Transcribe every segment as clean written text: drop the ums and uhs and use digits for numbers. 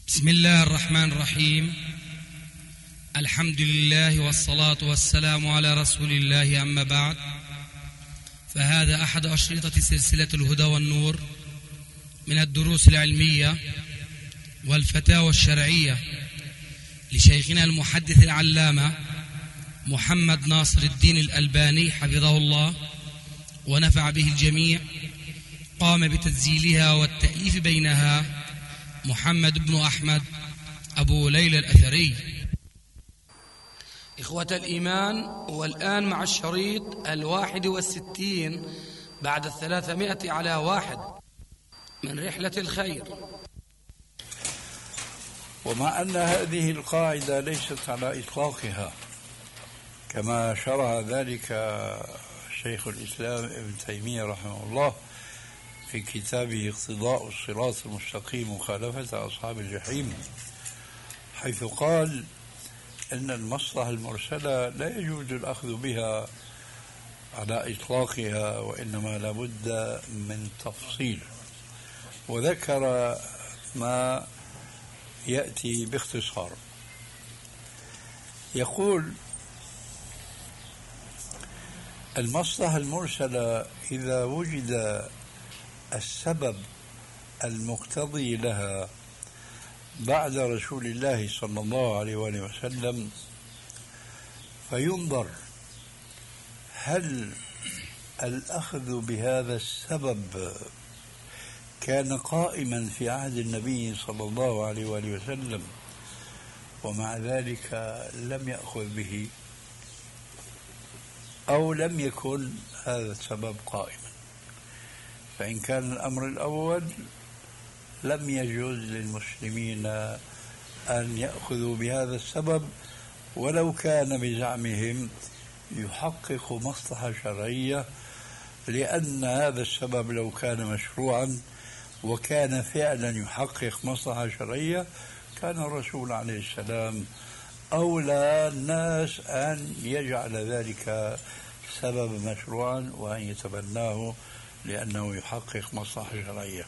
بسم الله الرحمن الرحيم. الحمد لله والصلاة والسلام على رسول الله، أما بعد، فهذا أحد أشرطة سلسلة الهدى والنور من الدروس العلمية والفتاوى الشرعية لشيخنا المحدث العلامة محمد ناصر الدين الألباني حفظه الله ونفع به الجميع. قام بتسجيلها والتأليف بينها محمد بن أحمد أبو ليلى الأثري. إخوة الإيمان، والآن مع الشريط 61 بعد 300 على 1 من رحلة الخير. ومع أن هذه القاعدة ليست على إطلاقها كما شرح ذلك شيخ الإسلام ابن تيمية رحمه الله في كتابه اقتضاء الصراط المستقيم مخالفة أصحاب الجحيم، حيث قال إن المصلحة المرسلة لا يجوز الأخذ بها على إطلاقها، وإنما لابد من تفصيل، وذكر ما يأتي باختصار. يقول: المصلحة المرسلة إذا وجد السبب المقتضي لها بعد رسول الله صلى الله عليه وآله وسلم، فينظر هل الأخذ بهذا السبب كان قائما في عهد النبي صلى الله عليه وآله وسلم ومع ذلك لم يأخذ به، أو لم يكن هذا السبب قائما. فإن كان الأمر الأول لم يجوز للمسلمين أن يأخذوا بهذا السبب ولو كان بزعمهم يحقق مصلحة شرعية، لأن هذا السبب لو كان مشروعا وكان فعلا يحقق مصلحة شرعية كان الرسول عليه السلام أولى الناس أن يجعل ذلك سبب مشروعا وأن يتبناه لأنه يحقق مصلحة شرعية.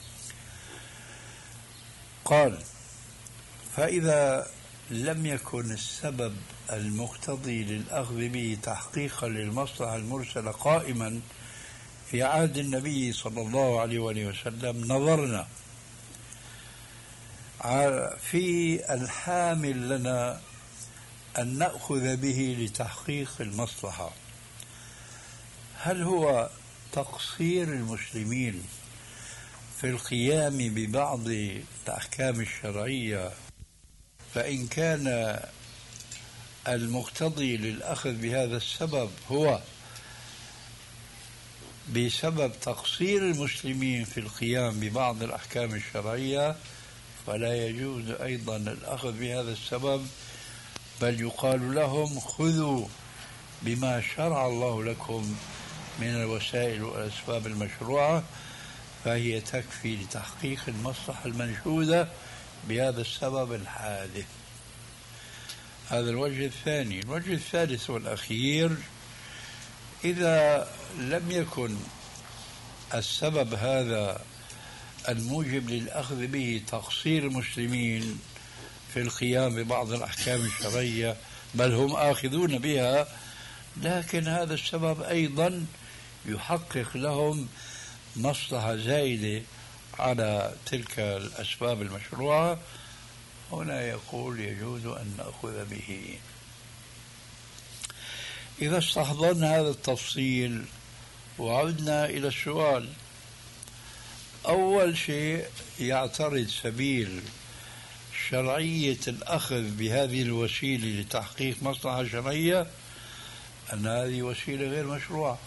قال: فإذا لم يكن السبب المقتضي للأخذ به تحقيقا للمصلحة المرسلة قائما في عهد النبي صلى الله عليه وآله وسلم، نظرنا في الحامل لنا أن نأخذ به لتحقيق المصلحة، هل هو تقصير المسلمين في القيام ببعض الأحكام الشرعية، فإن كان المقتضي للأخذ بهذا السبب هو بسبب تقصير المسلمين في القيام ببعض الأحكام الشرعية فلا يجوز أيضا الأخذ بهذا السبب، بل يقال لهم خذوا بما شرع الله لكم من الوسائل والأسباب المشروعة، فهي تكفي لتحقيق المصلحة المنشودة بهذا السبب الحادث. هذا الوجه الثاني. الوجه الثالث والأخير: إذا لم يكن السبب هذا الموجب للأخذ به تقصير المسلمين في القيام ببعض الأحكام الشرعية، بل هم آخذون بها، لكن هذا السبب أيضا يحقق لهم مصلحة زائدة على تلك الأسباب المشروعة، هنا يقول يجوز أن نأخذ به. إذا استحضرنا هذا التفصيل وعدنا إلى السؤال، أول شيء يعترض سبيل شرعية الأخذ بهذه الوسيلة لتحقيق مصلحة شرعية أن هذه وسيلة غير مشروعة.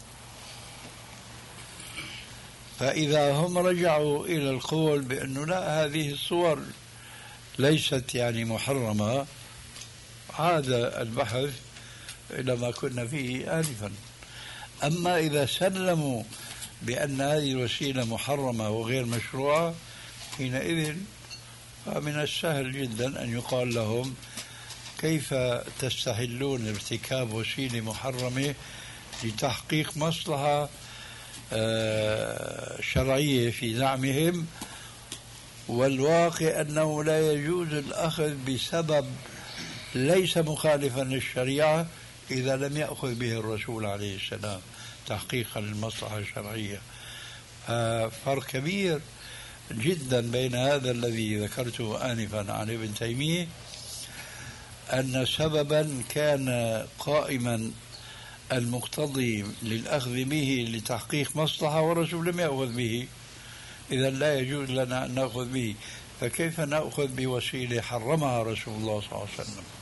فإذا هم رجعوا إلى القول بأنه لا، هذه الصور ليست محرمة، عاد البحث إلى ما كنا فيه آنفا. أما إذا سلموا بأن هذه الوسيلة محرمة وغير مشروعة، حينئذ فمن السهل جدا أن يقال لهم كيف تستحلون ارتكاب وسيلة محرمة لتحقيق مصلحة شرعية في زعمهم، والواقع أنه لا يجوز الأخذ بسبب ليس مخالفا للشريعة إذا لم يأخذ به الرسول عليه السلام تحقيقا للمصلحة الشرعية. فرق كبير جدا بين هذا الذي ذكرته آنفا عن ابن تيمية، أن سببا كان قائما المقتضي للأخذ به لتحقيق مصلحة والرسول لم يأخذ به، إذا لا يجوز لنا أن نأخذ به، فكيف نأخذ بوسيلة حرمها رسول الله صلى الله عليه وسلم؟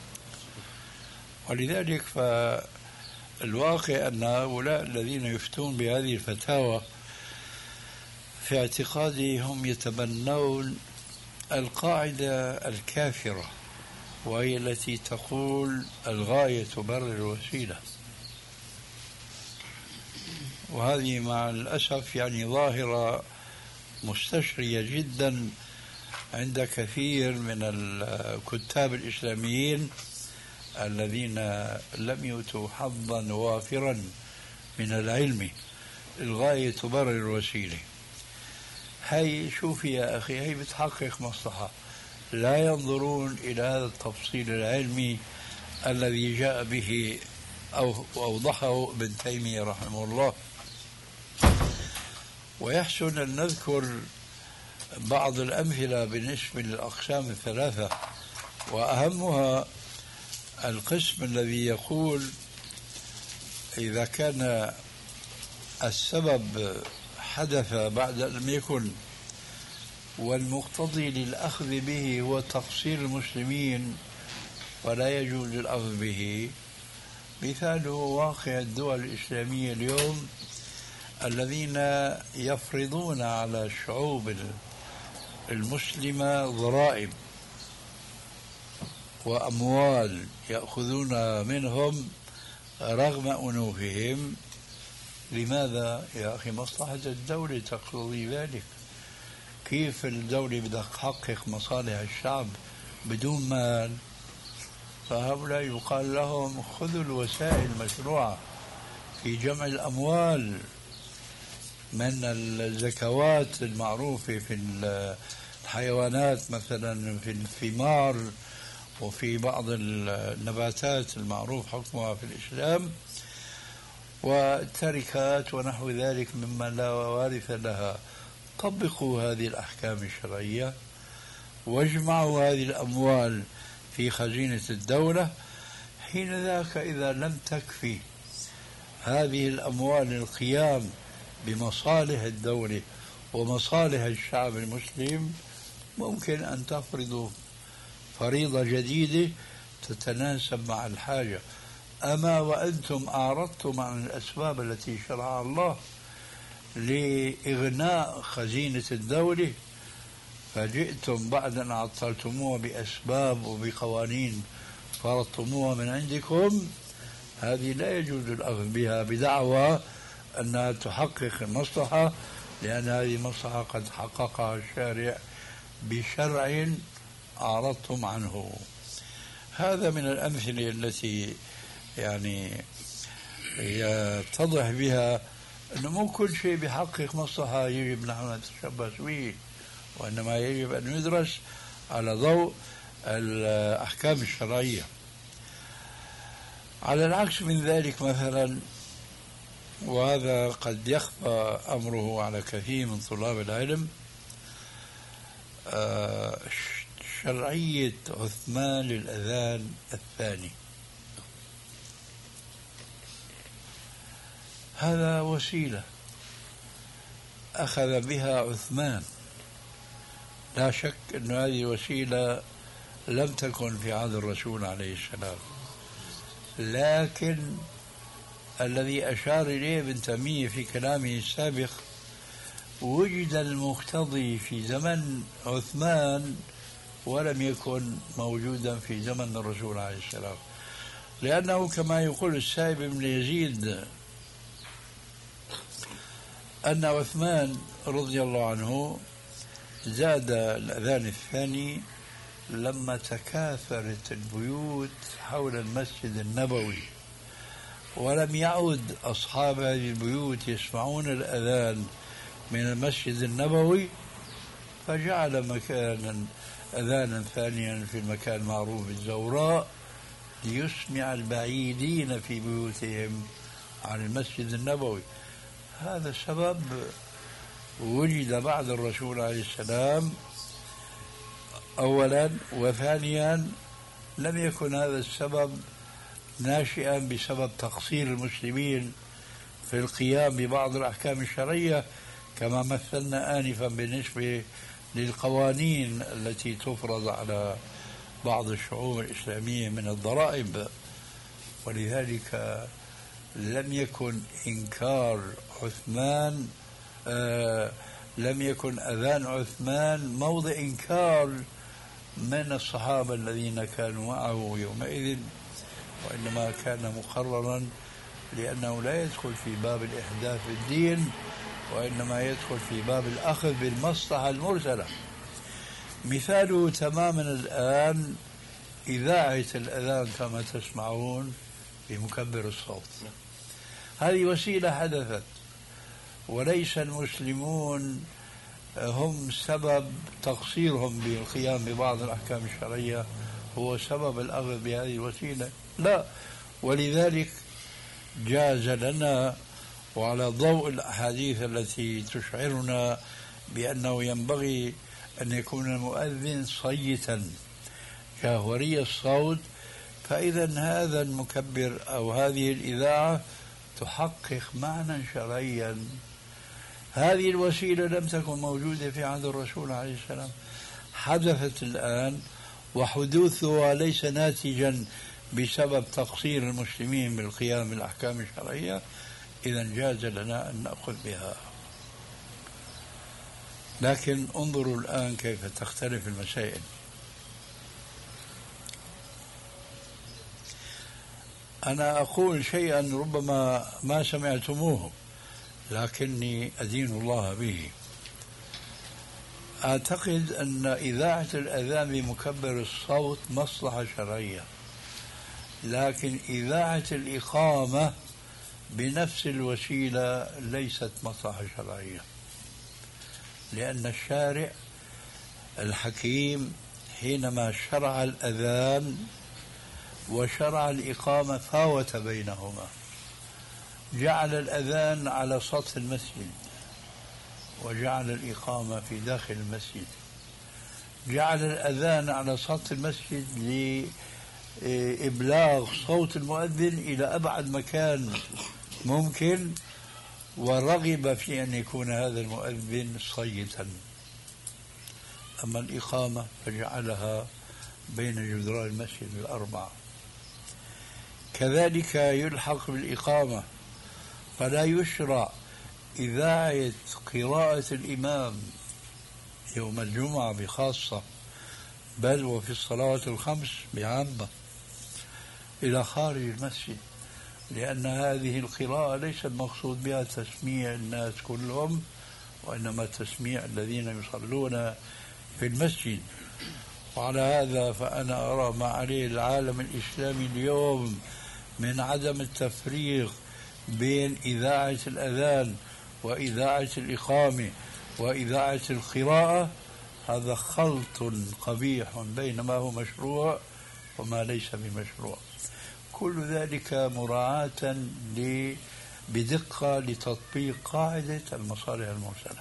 ولذلك فالواقع أن هؤلاء الذين يفتون بهذه الفتاوى في اعتقادي هم يتبنون القاعدة الكافرة، وهي التي تقول الغاية تبرر الوسيلة، وهذه مع الأسف يعني ظاهرة مستشرية جدا عند كثير من الكتاب الإسلاميين الذين لم يؤتوا حظا وافرا من العلم. الغاية تبرر الوسيلة، هي شوفي يا أخي، هي بتحقق مصلحة، لا ينظرون إلى هذا التفصيل العلمي الذي جاء به أو أوضحه ابن تيمية رحمه الله. ويحسن أن نذكر بعض الأمثلة بالنسبة للأقسام الثلاثة، وأهمها القسم الذي يقول إذا كان السبب حدث بعد أن لم يكن والمقتضي للأخذ به هو تقصير المسلمين ولا يجوز الأخذ به. مثاله واقع الدول الإسلامية اليوم الذين يفرضون على الشعوب المسلمة ضرائب وأموال يأخذون منهم رغم أنوفهم. لماذا يا أخي؟ مصلحة الدولة تقتضي ذلك. كيف الدولة بدها تحقق مصالح الشعب بدون مال؟ فهؤلاء يقال لهم خذوا الوسائل المشروعة في جمع الأموال من الزكوات المعروفة في الحيوانات مثلا، في الثمار وفي بعض النباتات المعروف حكمها في الإسلام، والتركات ونحو ذلك مما لا وارث لها. طبقوا هذه الأحكام الشرعية واجمعوا هذه الأموال في خزينة الدولة. حين ذاك إذا لم تكفي هذه الأموال للقيام بمصالح الدولة ومصالح الشعب المسلم، ممكن أن تفرضوا فريضة جديدة تتناسب مع الحاجة. أما وأنتم أعرضتم عن الأسباب التي شرعها الله لإغناء خزينة الدولة، فجئتم بعد أن عطلتموها بأسباب وبقوانين فرضتموها من عندكم، هذه لا يجوز الأخذ بها بدعوى أنها تحقق المصلحة، لأن هذه المصلحة قد حققها الشارع بشرع أعرضتم عنه. هذا من الأمثلة التي يعني يتضح بها أنه مو كل شيء بيحقق مصلحة يجب نحن نتشبث به، وإنما يجب أن يدرس على ضوء الأحكام الشرعية. على العكس من ذلك مثلا، وهذا قد يخفى أمره على كثير من طلاب العلم، شرعية عثمان للأذان الثاني. هذا وسيلة أخذ بها عثمان، لا شك أن هذه وسيلة لم تكن في عهد الرسول عليه السلام، لكن الذي أشار إليه ابن تيمية في كلامه السابق وجد المقتضي في زمن عثمان ولم يكن موجودا في زمن الرسول عليه السلام، لأنه كما يقول السائب بن يزيد أن عثمان رضي الله عنه زاد الأذان الثاني لما تكاثرت البيوت حول المسجد النبوي، ولم يعد أصحاب هذه البيوت يسمعون الأذان من المسجد النبوي، فجعل مكانا أذانا ثانيا في المكان المعروف بالزوراء ليسمع البعيدين في بيوتهم عن المسجد النبوي. هذا السبب وجد بعد الرسول عليه السلام أولا، وثانيا لم يكن هذا السبب ناشئا بسبب تقصير المسلمين في القيام ببعض الأحكام الشرعية كما مثلنا آنفا بالنسبة للقوانين التي تفرض على بعض الشعوب الإسلامية من الضرائب. ولذلك لم يكن إنكار عثمان لم يكن أذان عثمان موضع إنكار من الصحابة الذين كانوا معه يومئذ، وإنما كان مقررا لأنه لا يدخل في باب الإحداث في الدين، وإنما يدخل في باب الأخذ بالمصلحة المرسلة. مثاله تماما الآن إذاعة الأذان كما تسمعون بمكبر الصوت. هذه وسيلة حدثت، وليس المسلمون هم سبب تقصيرهم بالقيام ببعض الأحكام الشرعية هو سبب الأخذ بهذه الوسيلة، لا. ولذلك جاز لنا، وعلى ضوء الأحاديث التي تشعرنا بأنه ينبغي أن يكون المؤذن صيتا جاهوري الصوت، فإذا هذا المكبر أو هذه الإذاعة تحقق معنى شرعيا. هذه الوسيلة لم تكن موجودة في عهد الرسول عليه السلام، حدثت الآن، وحدوثها ليس ناتجا بسبب تقصير المسلمين بالقيام بالأحكام الشرعية، إذا جاز لنا أن نأخذ بها. لكن انظروا الآن كيف تختلف المسائل. أنا أقول شيئا ربما ما سمعتموه لكني أدين الله به. أعتقد أن إذاعة الأذان بمكبر الصوت مصلحة شرعية، لكن إذاعة الإقامة بنفس الوسيلة ليست مصلحة شرعية، لأن الشارع الحكيم حينما شرع الأذان وشرع الإقامة فاوت بينهما، جعل الأذان على سطح المسجد وجعل الإقامة في داخل المسجد، جعل الأذان على سطح المسجد لإبلاغ صوت المؤذن إلى أبعد مكان ممكن، ورغب في أن يكون هذا المؤذن صيتا. أما الإقامة فجعلها بين جدران المسجد الأربعة. كذلك يلحق بالإقامة، فلا يشرع إذاعة قراءة الإمام يوم الجمعة بخاصة، بل وفي الصلوات الخمس بعامة إلى خارج المسجد، لأن هذه القراءة ليس المقصود بها تسميع الناس كلهم، وإنما تسميع الذين يصلون في المسجد. وعلى هذا فأنا أرى ما عليه العالم الإسلامي اليوم من عدم التفريق بين إذاعة الأذان وإذاعة الإقامة وإذاعة القراءة، هذا خلط قبيح بين ما هو مشروع وما ليس بمشروع. كل ذلك مراعاة بدقة لتطبيق قاعدة المصالح المرسلة.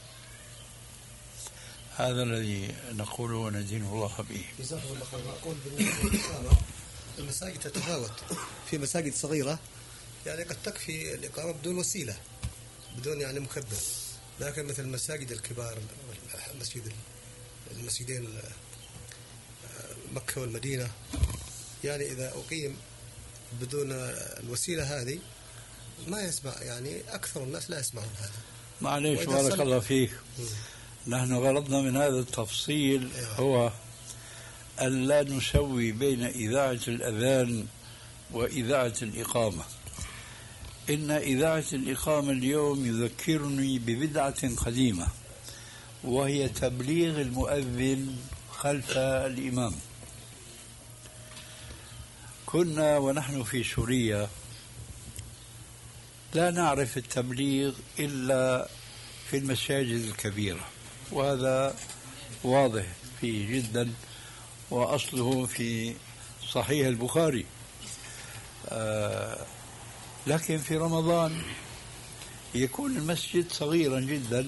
هذا الذي نقوله وندين الله به. جزاك الله خير. نقول المساجد تتفاوت، في مساجد صغيرة يعني قد تكفي الإقامة بدون وسيلة، بدون يعني مكبر، لكن مثل المساجد الكبار، المسجدين مكة والمدينة، يعني إذا أقيم بدون الوسيلة هذه ما يسمع، يعني أكثر الناس لا يسمعون هذا. معليش بارك الله فيك. نحن غرضنا من هذا التفصيل هو أن لا نسوي بين إذاعة الأذان وإذاعة الإقامة. إن إذاعة الإقامة اليوم يذكرني ببدعة قديمة، وهي تبليغ المؤذن خلف الإمام. كنا ونحن في سوريا لا نعرف التبليغ إلا في المساجد الكبيرة، وهذا واضح فيه جدا، وأصله في صحيح البخاري. لكن في رمضان يكون المسجد صغيرا جدا،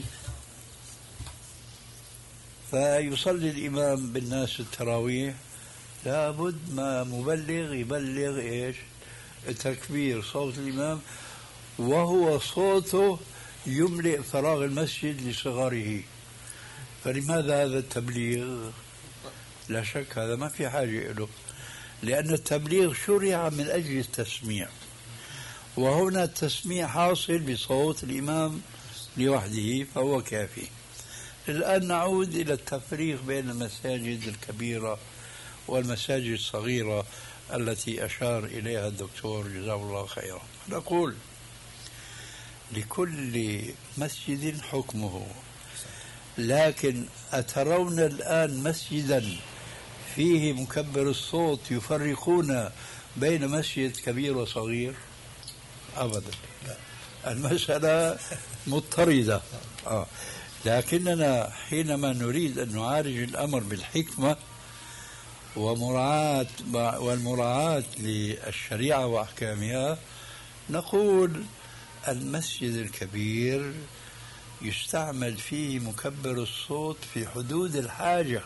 فيصلي الإمام بالناس التراويح، لابد ما مبلغ يبلغ إيش؟ التكبير، صوت الإمام، وهو صوته يملئ فراغ المسجد لصغاره. فلماذا هذا التبليغ؟ لا شك هذا ما في حاجة له، لأن التبليغ شرع من أجل التسميع، وهنا التسميع حاصل بصوت الإمام لوحده فهو كافي. الآن نعود إلى التفريق بين المساجد الكبيرة والمساجد الصغيرة التي أشار إليها الدكتور جزاه الله خيرا. نقول لكل مسجد حكمه، لكن أترون الآن مسجدا فيه مكبر الصوت يفرقون بين مسجد كبير وصغير؟ أبدا، المسألة مضطردة. لكننا حينما نريد أن نعالج الأمر بالحكمة والمراعاة للشريعة وأحكامها، نقول المسجد الكبير يستعمل فيه مكبر الصوت في حدود الحاجة،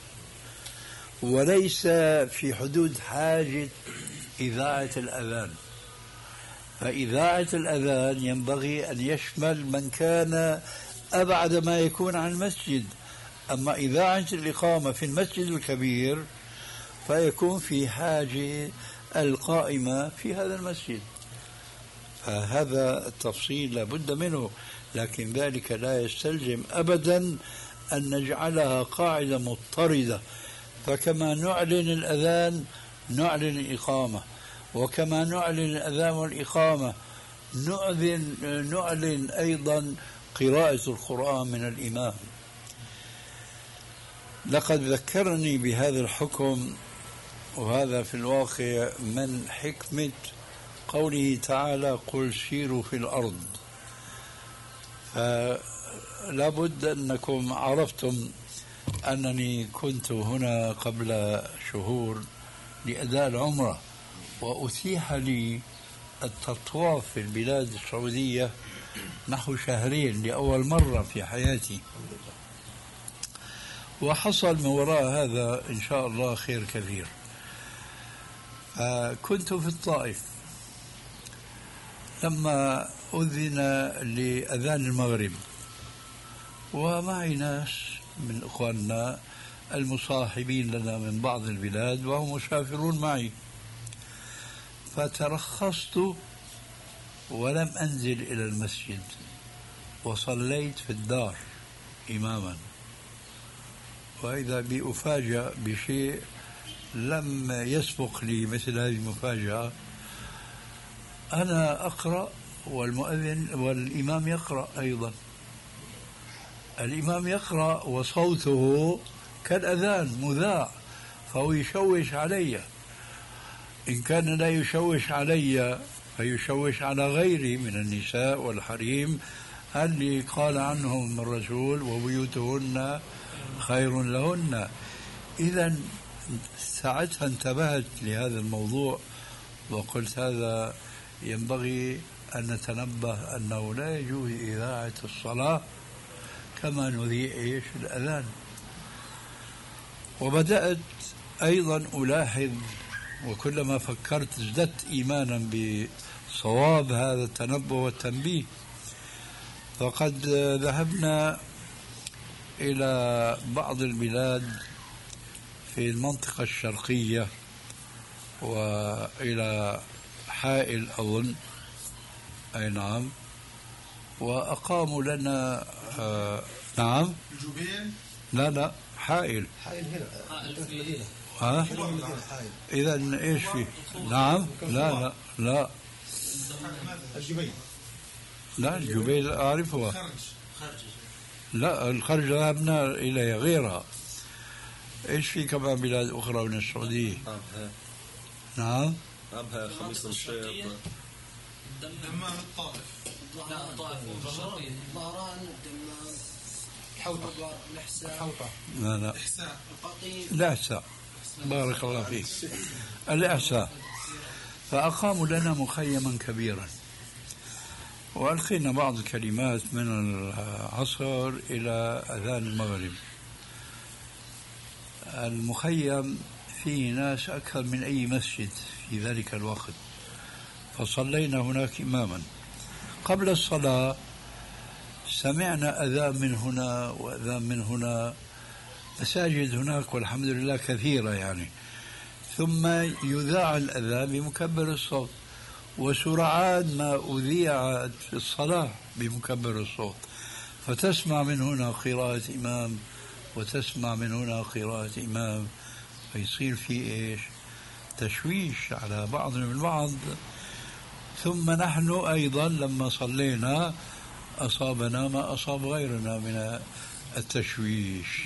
وليس في حدود حاجة إذاعة الأذان. فإذاعة الأذان ينبغي أن يشمل من كان أبعد ما يكون عن المسجد، أما إذاعة الإقامة في المسجد الكبير فيكون في حاجة القائمة في هذا المسجد. فهذا التفصيل لابد منه، لكن ذلك لا يستلزم أبدا أن نجعلها قاعدة مضطردة. فكما نعلن الأذان نعلن الإقامة، وكما نعلن الأذان والإقامة نعلن أيضا قراءة القرآن من الإمام. لقد ذكرني بهذا الحكم، وهذا في الواقع من حكمة قوله تعالى قل سيروا في الأرض. فلا بد أنكم عرفتم أنني كنت هنا قبل شهور لأداء العمرة، وأتيح لي التطواف في البلاد السعودية نحو شهرين لأول مرة في حياتي، وحصل من وراء هذا إن شاء الله خير كثير. كنت في الطائف لما أذن لأذان المغرب، ومعي ناس من إخواننا المصاحبين لنا من بعض البلاد وهم مسافرون معي، فترخصت ولم أنزل إلى المسجد، وصليت في الدار إماما. وإذا بأفاجأ بشيء لم يسبق لي مثل هذه المفاجأة، أنا أقرأ والمؤذن والإمام يقرأ أيضا. الإمام يقرأ وصوته كالأذان مذاع، فهو يشوش علي. إن كان لا يشوش علي فيشوش على غيري من النساء والحريم اللي قال عنهم الرسول وبيوتهن خير لهن. إذا ساعتها انتبهت لهذا الموضوع وقلت هذا ينبغي أن نتنبه أنه لا يجوز إذاعة الصلاة كما نذيع الأذان. وبدأت أيضا ألاحظ، وكلما فكرت ازددت إيمانا بصواب هذا التنبه والتنبيه. فقد ذهبنا إلى بعض البلاد في المنطقة الشرقية وإلى حائل أظن، أي نعم، وأقاموا لنا نعم الجبيل، لا حائل هنا في المدينة. إذا إيش فيه؟ نعم لا الجبيل، لا الجبيل أعرفها. لا الخرج ذهبنا إلى غيرها. إيش في كمان بلاد أخرى من السعودية؟ نعم أبها خميس الشيخ، دمام، الطائف، ظهران، الدمام، لا الإحساء، بارك الله فيك، الإحساء. فأقاموا لنا مخيما كبيرا، وألقينا بعض الكلمات من العصر إلى أذان المغرب. المخيم فيه ناس أكثر من أي مسجد في ذلك الوقت، فصلينا هناك إماما. قبل الصلاة سمعنا أذان من هنا وأذان من هنا، مساجد هناك والحمد لله كثيرة يعني. ثم يذاع الأذان بمكبر الصوت، وسرعان ما أذيعت في الصلاة بمكبر الصوت، فتسمع من هنا قراءة إمام وتسمع من هنا قراءة إمام، فيصير في إيش؟ تشويش على بعضنا البعض. ثم نحن أيضا لما صلينا أصابنا ما أصاب غيرنا من التشويش.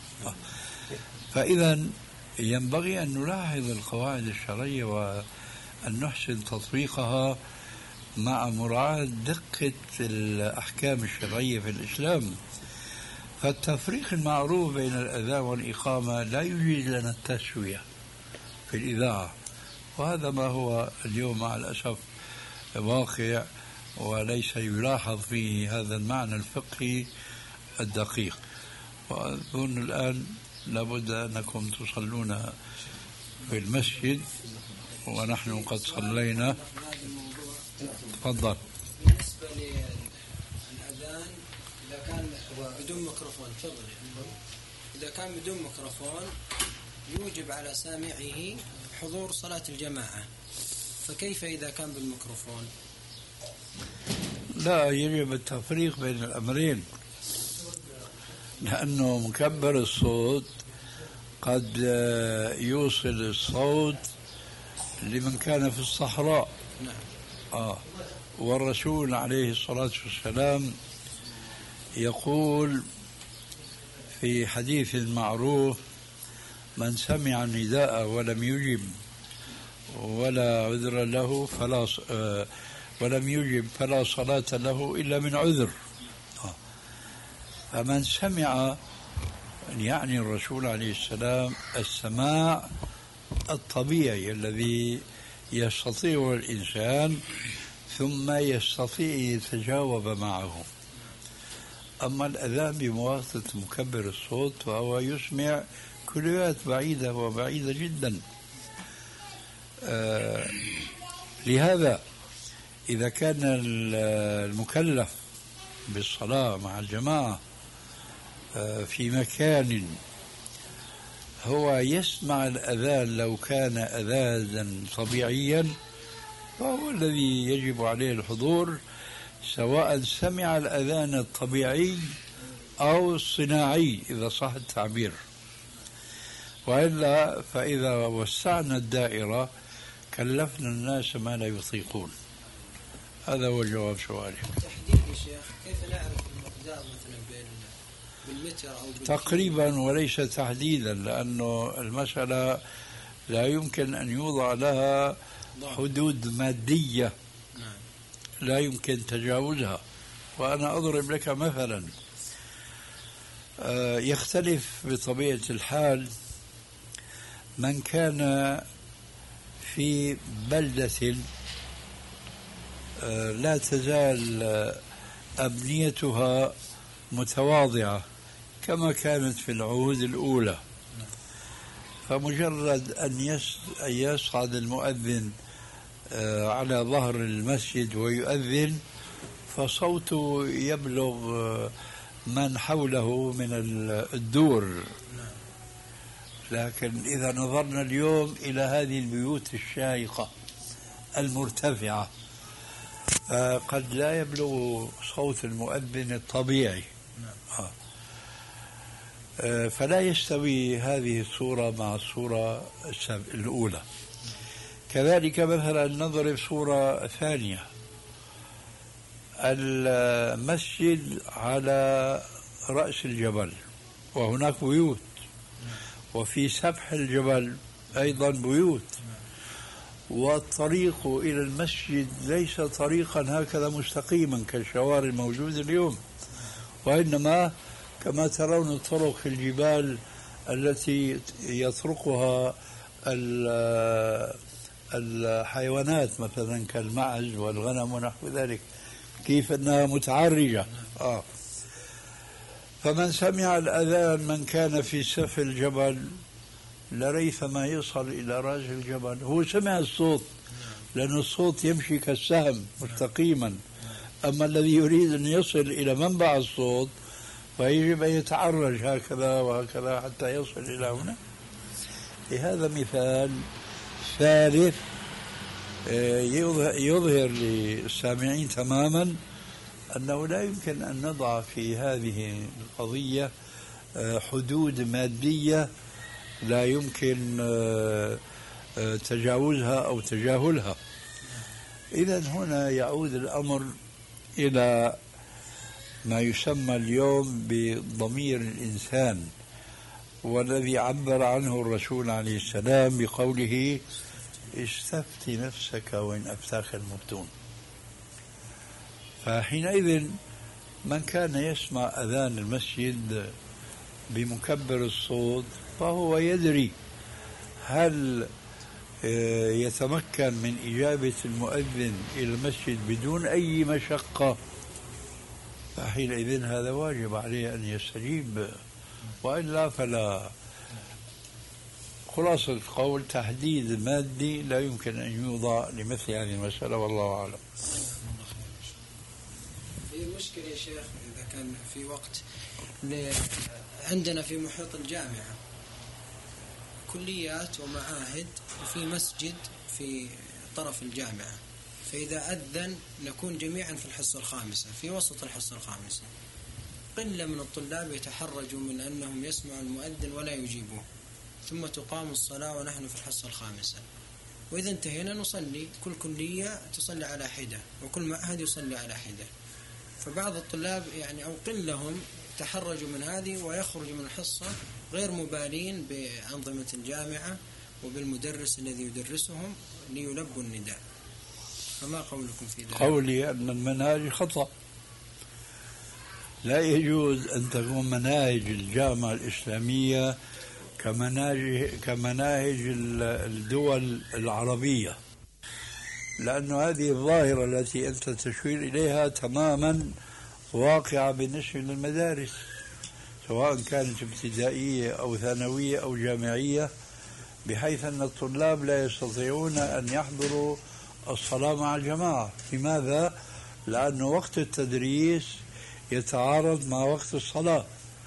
فإذا ينبغي أن نلاحظ القواعد الشرعية وأن نحسن تطبيقها مع مراعاة دقة الأحكام الشرعية في الإسلام. فالتفريق المعروف بين الأذان والإقامة لا يوجد لنا التسوية في الإذاعة، وهذا ما هو اليوم مع الأسف واقع، وليس يلاحظ فيه هذا المعنى الفقهي الدقيق. وأظن الآن لابد أنكم تصلون في المسجد ونحن قد صلينا. تفضل. بالنسبة للأذان إذا كان بدون ميكروفون، تفضل. إذا كان بدون ميكروفون يوجب على سامعه حضور صلاة الجماعة، فكيف إذا كان بالميكروفون؟ لا، يجب التفريق بين الأمرين، لأنه مكبر الصوت قد يوصل الصوت لمن كان في الصحراء. والرسول عليه الصلاة والسلام يقول في حديث معروف: من سمع النداء ولم يجب ولا عذر له ولم يجب فلا صلاة له إلا من عذر. فمن سمع، يعني الرسول عليه السلام، السماع الطبيعي الذي يستطيع الإنسان ثم يستطيع يتجاوب معه. أما الأذان بواسطة مكبر الصوت فهو يسمع كليات بعيدة وبعيدة جدا. لهذا إذا كان المكلف بالصلاة مع الجماعة في مكان هو يسمع الأذان، لو كان أذانا طبيعيا فهو الذي يجب عليه الحضور، سواء سمع الأذان الطبيعي أو الصناعي إذا صح التعبير. وإلا فإذا وسعنا الدائرة كلفنا الناس ما لا يطيقون. هذا هو الجواب سؤالك. تحديد يا شيخ، كيف نعرف المقدار مثلا بين بالمتر أو تقريبا، وليس تحديدا، لأنه المسألة لا يمكن أن يوضع لها حدود مادية لا يمكن تجاوزها. وأنا أضرب لك مثلا، يختلف بطبيعة الحال من كان في بلدة لا تزال أبنيتها متواضعة كما كانت في العهود الأولى، فمجرد أن يصعد المؤذن على ظهر المسجد ويؤذن فصوته يبلغ من حوله من الدور. لكن إذا نظرنا اليوم إلى هذه البيوت الشاهقة المرتفعة قد لا يبلغ صوت المؤذن الطبيعي، فلا يستوي هذه الصورة مع الصورة الأولى. كذلك مثلا نضرب صورة ثانية، المسجد على رأس الجبل وهناك بيوت، وفي سفح الجبل أيضا بيوت، والطريق إلى المسجد ليس طريقا هكذا مستقيما كالشوارع الموجودة اليوم، وإنما كما ترون طرق في الجبال التي يطرقها الحيوانات مثلا كالمعز والغنم ونحو ذلك، كيف أنها متعرجة. فمن سمع الأذان من كان في سفل الجبل لريثما يصل إلى رأس الجبل. هو سمع الصوت لأن الصوت يمشي كالسهم مستقيما، أما الذي يريد أن يصل إلى منبع الصوت فيجب أن يتعرج هكذا وهكذا حتى يصل إلى هنا. هذا مثال ثالث يظهر للسامعين تماما أنه لا يمكن أن نضع في هذه القضية حدود مادية لا يمكن تجاوزها أو تجاهلها. إذا هنا يعود الأمر إلى ما يسمى اليوم بضمير الإنسان، والذي عبر عنه الرسول عليه السلام بقوله استفت نفسك وإن أفتاك المفتون. فحينئذ من كان يسمع أذان المسجد بمكبر الصوت فهو يدري هل يتمكن من إجابة المؤذن إلى المسجد بدون أي مشقة، فحينئذ هذا واجب عليه أن يستجيب، وإلا فلا. خلاصة القول تحديد مادي لا يمكن أن يوضع لمثل هذه المسألة، والله أعلم. في مشكلة يا شيخ إذا كان في وقت عندنا في محيط الجامعة كليات ومعاهد وفي مسجد في طرف الجامعة، فإذا أذن نكون جميعا في الحصة الخامسة في وسط الحصة الخامسة، قلة من الطلاب يتحرجوا من أنهم يسمعوا المؤذن ولا يجيبوه، ثم تقام الصلاة ونحن في الحصة الخامسة، وإذا انتهينا نصلي، كل كلية تصلي على حدة وكل معهد يصلي على حدة. فبعض الطلاب يعني أو قلهم تحرجوا من هذه ويخرجوا من الحصة غير مبالين بأنظمة الجامعة وبالمدرس الذي يدرسهم ليلبوا النداء، فما قولكم في ذلك؟ قولي أن المنهج خطأ، لا يجوز أن تكون مناهج الجامعة الإسلامية كمناهج الدول العربية، لأن هذه الظاهرة التي أنت تشير إليها تماما واقعة بالنسبة للمدارس، سواء كانت ابتدائية أو ثانوية أو جامعية، بحيث أن الطلاب لا يستطيعون أن يحضروا الصلاة مع الجماعة. لماذا؟ لأن وقت التدريس يتعارض مع وقت الصلاة،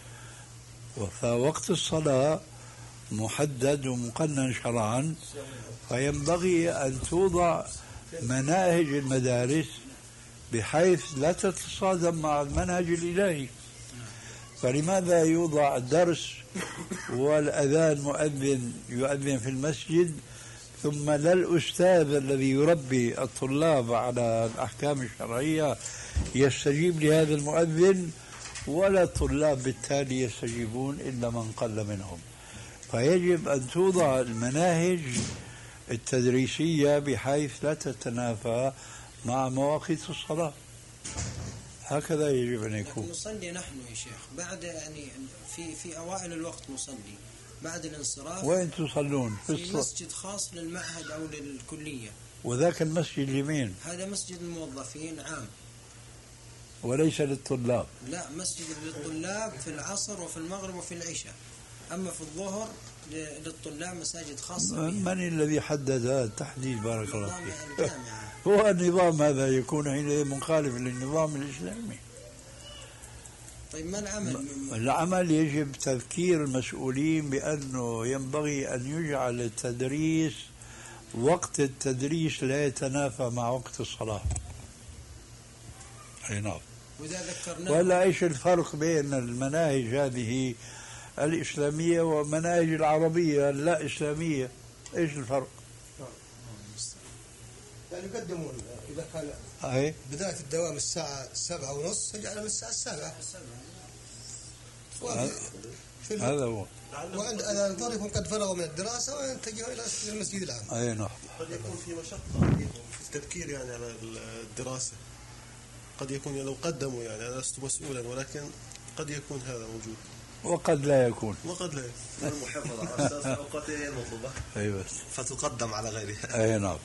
فوقت الصلاة محدد ومقنن شرعا، فينبغي أن توضع مناهج المدارس بحيث لا تتصادم مع المنهج الإلهي. فلماذا يوضع الدرس والأذان مؤذن يؤذن في المسجد، ثم لا الأستاذ الذي يربي الطلاب على الأحكام الشرعية يستجيب لهذا المؤذن، ولا الطلاب بالتالي يستجيبون إلا من قل منهم. فيجب أن توضع المناهج التدريسية بحيث لا تتنافى مع مواقيت الصلاة، هكذا يجب أن يكون. نصلي نحن يا شيخ بعد يعني في أوائل الوقت نصلي، بعد الانصراف وين تصلون؟ في مسجد خاص للمعهد أو للكلية. وذاك المسجد لمين؟ هذا مسجد الموظفين عام وليس للطلاب. لا، مسجد للطلاب في العصر وفي المغرب وفي العشاء، أما في الظهر للطلاب مساجد خاصة بها. من الذي حدد هذا التحديد؟ بارك الله فيك. الجامعة. هو النظام هذا يكون حينئذ مخالف للنظام الإسلامي. طيب ما العمل؟ العمل يجب تذكير المسؤولين بأنه ينبغي أن يجعل التدريس وقت التدريس لا يتنافى مع وقت الصلاة. أي نعم. وإذا ذكرنا ولا إيش الفرق بين المناهج هذه الإسلامية ومناهج العربية لا إسلامية؟ إيش الفرق؟ يعني يقدمون إذا كان بداية الدوام الساعة 7:30 يجعلها من الساعة 7. هذا هو. وعند أذان الظهر يكون قد فرغوا من الدراسة ويتجهوا إلى المسجد العام. أي نعم. قد يكون في مشقة في التذكير يعني على الدراسة، قد يكون لو قدموا يعني أنا لست مسؤولا، ولكن قد يكون هذا موجود وقد لا يكون. وقد لا يكون. المحافظة على أساس أوقاته هي المطلوبة. أي بس. فتقدم على غيرها. أي نعم.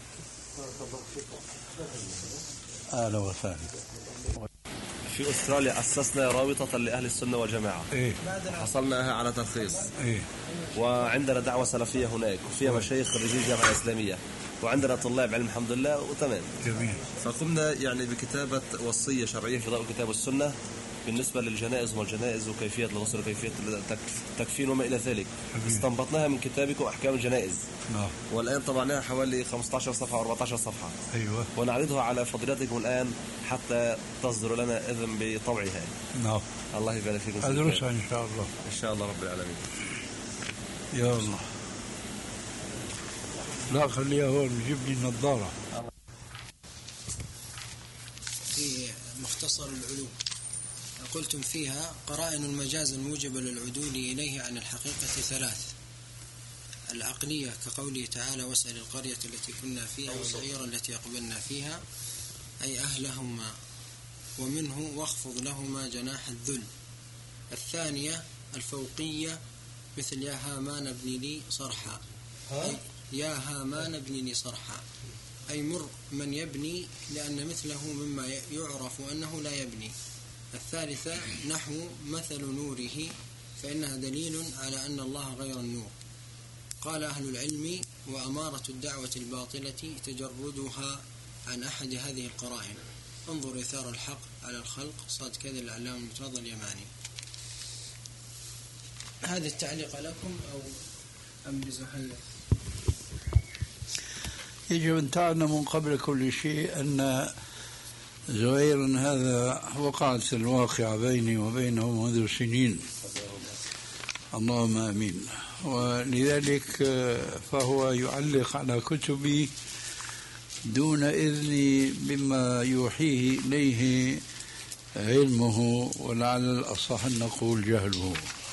أهلا وسهلا. في أستراليا أسسنا رابطة لأهل السنة والجماعة. إيه. حصلنا على ترخيص. إيه. وعندنا دعوة سلفية هناك وفيها مشايخ خريجي جامعة إسلامية وعندنا طلاب علم الحمد لله وتمام. جميل. فقمنا يعني بكتابة وصية شرعية في ضوء الكتاب والسنة بالنسبة للجنائز والجنائز وكيفية الغسل وكيفية التكفين وما إلى ذلك. استنبطناها من كتابكم أحكام الجنائز. نعم. والآن طبعناها حوالي 15 صفحة أو 14 صفحة. أيوة. ونعرضها على فضيلتكم الآن حتى تصدر لنا إذن بطبعها. نعم. الله يبارك فيكم. أدرسها إن شاء الله. إن شاء الله رب العالمين. يا الله. لا خليها هون بجيب لي النظارة. في مختصر العلوم قلتم فيها قرائن المجاز الموجبة للعدول إليه عن الحقيقة 3: العقلية كقوله تعالى واسأل القرية التي كنا فيها والعير التي أقبلنا فيها أي أهلهما ومنه واخفض لهما جناح الذل. الثانية الفوقية مثل يا هامان ابن لي صرحا يا هامان ابن لي صرحا أي مر من يبني لأن مثله مما يعرف أنه لا يبني. الثالثة نحو مثل نوره فإنها دليل على أن الله غير النور. قال أهل العلم وأمارة الدعوة الباطلة تجردها عن أحد هذه القرائن. انظر إثار الحق على الخلق صاد كذا العلامة المتوضى اليماني. هذا التعليق لكم أو أم بزهير؟ يجب أن تعلموا قبل كل شيء أن زهير هذا وقعت الواقعة بيني وبينه منذ سنين، اللهم آمين. ولذلك فهو يعلق على كتبي دون إذني بما يوحيه إليه علمه، ولعل الأصح أن نقول جهله.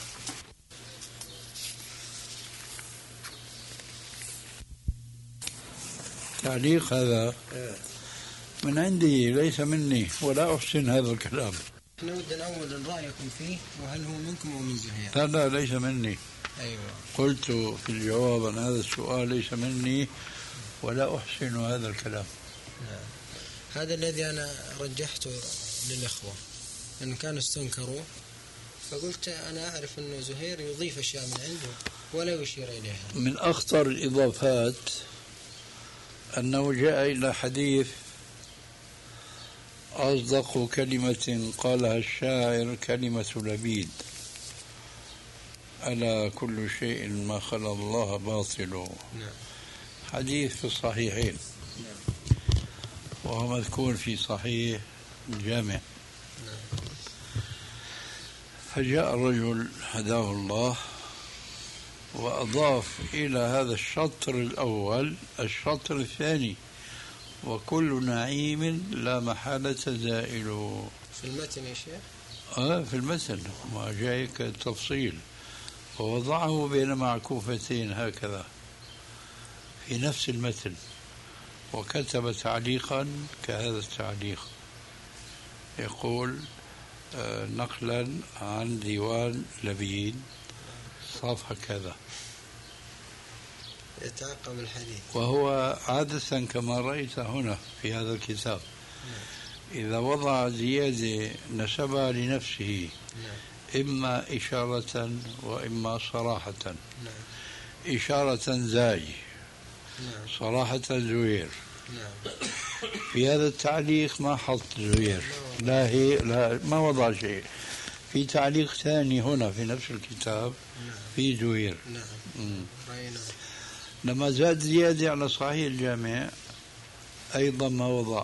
تعليق هذا من عندي ليس مني، ولا أحسن هذا الكلام. نود أولا رأيكم فيه وهل هو منكم أو من زهير؟ لا ليس مني. أيوة. قلت في الجواب عن هذا السؤال ليس مني ولا أحسن هذا الكلام. هذا الذي أنا رجحته للإخوة أن كانوا استنكروا، فقلت أنا أعرف أن زهير يضيف أشياء من عنده ولا يشير إليها. من أخطر الإضافات أنه جاء إلى حديث أصدق كلمة قالها الشاعر كلمة لبيد ألا كل شيء ما خلا الله باطل. حديث في الصحيحين، وهو مذكور في صحيح الجامع. فجاء الرجل هداه الله وأضاف إلى هذا الشطر الأول الشطر الثاني: وكل نعيم لا محالة زائل. في المتن يا شيخ؟ في المتن ما جايك التفصيل، ووضعه بين معكوفتين هكذا في نفس المتن، وكتب تعليقا كهذا التعليق يقول نقلا عن ديوان لبيد صفحة كذا، يتعقب الحديث. وهو عادة كما رأيت هنا في هذا الكتاب إذا وضع زيادة نسبها لنفسه إما إشارة وإما صراحة. إشارة زاي، صراحة زهير. في هذا التعليق ما حط زهير، لا ما وضع شيء. في تعليق ثاني هنا في نفس الكتاب في زهير. لما زاد زيادة على صحيح الجامع أيضا ما وضع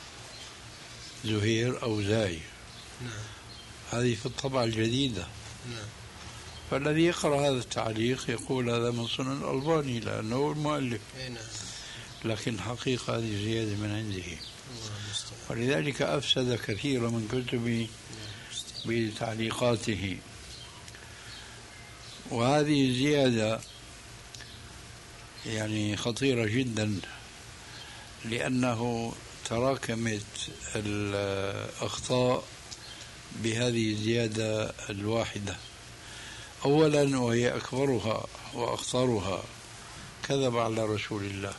زهير أو زاي. هذه في الطبعة الجديدة. فالذي يقرأ هذا التعليق يقول هذا من سنن الألباني لأنه المؤلف، لكن حقيقة هذه زيادة من عنده، ولذلك أفسد كثيرا من كتبي بتعليقاته. وهذه زيادة يعني خطيرة جدا، لأنه تراكمت الأخطاء بهذه الزيادة الواحدة. أولا وهي أكبرها وأخطرها، كذب على رسول الله،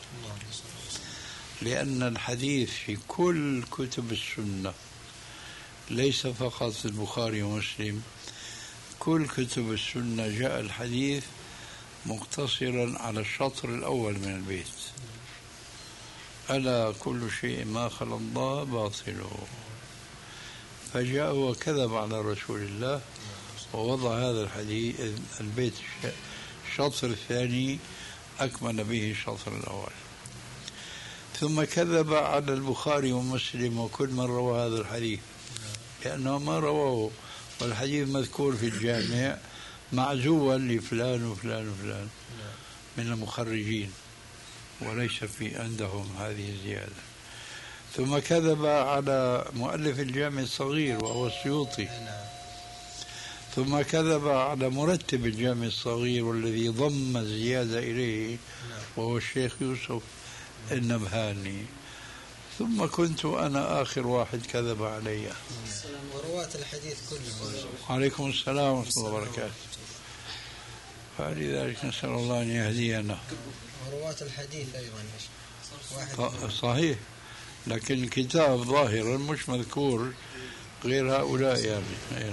لأن الحديث في كل كتب السنة ليس فقط البخاري ومسلم، كل كتب السنة جاء الحديث مقتصرا على الشطر الأول من البيت: ألا كل شيء ما خلا الله باطله. فجاء وكذب على رسول الله ووضع هذا الحديث البيت الشطر الثاني أكمل به الشطر الأول. ثم كذب على البخاري ومسلم وكل من روى هذا الحديث، لأنه ما رواه، والحديث مذكور في الجامع معزوا لفلان وفلان وفلان من المخرجين، وليس في عندهم هذه الزيادة. ثم كذب على مؤلف الجامع الصغير وهو السيوطي، ثم كذب على مرتب الجامع الصغير والذي ضم الزيادة إليه وهو الشيخ يوسف النبهاني. ثم كنت أنا آخر واحد كذب علي. ورواة الحديث كلهم. عليكم السلام ورحمة الله وبركاته. فلذلك نسأل الله أن يهدينا. ورواة الحديث أيضا صحيح، لكن الكتاب ظاهرا مش مذكور غير هؤلاء يعني.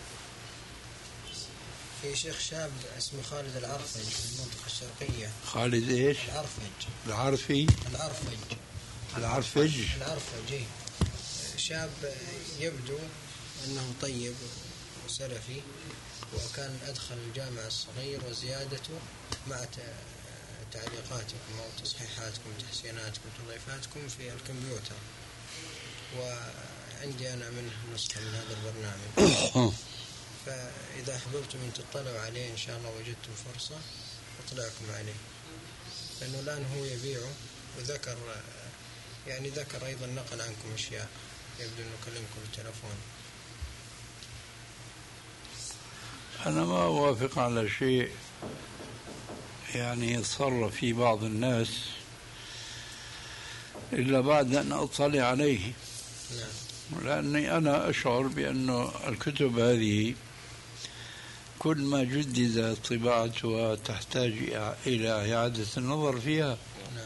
في شيخ شاب اسمه خالد العرفج في المنطقة الشرقية. خالد ايش؟ العرفج. العرفج. شاب يبدو أنه طيب وسلفي، وكان أدخل الجامع الصغير وزيادته مع تعليقاتكم أو تصحيحاتكم تحسيناتكم تضيفاتكم في الكمبيوتر، وعندي أنا منه نسخة من هذا البرنامج. فإذا أحببتم أن تطلعوا عليه إن شاء الله وجدتم فرصة أطلعكم عليه، لأنه الآن هو يبيعه، وذكر أيضا نقل عنكم أشياء، يبدو أنه كلمكم بالتلفون. أنا ما أوافق على شيء يعني يتصرف فيه بعض الناس إلا بعد أن أطلع عليه. لأني أنا أشعر بأن الكتب هذه كل ما جدد طباعتها تحتاج إلى إعادة النظر فيها.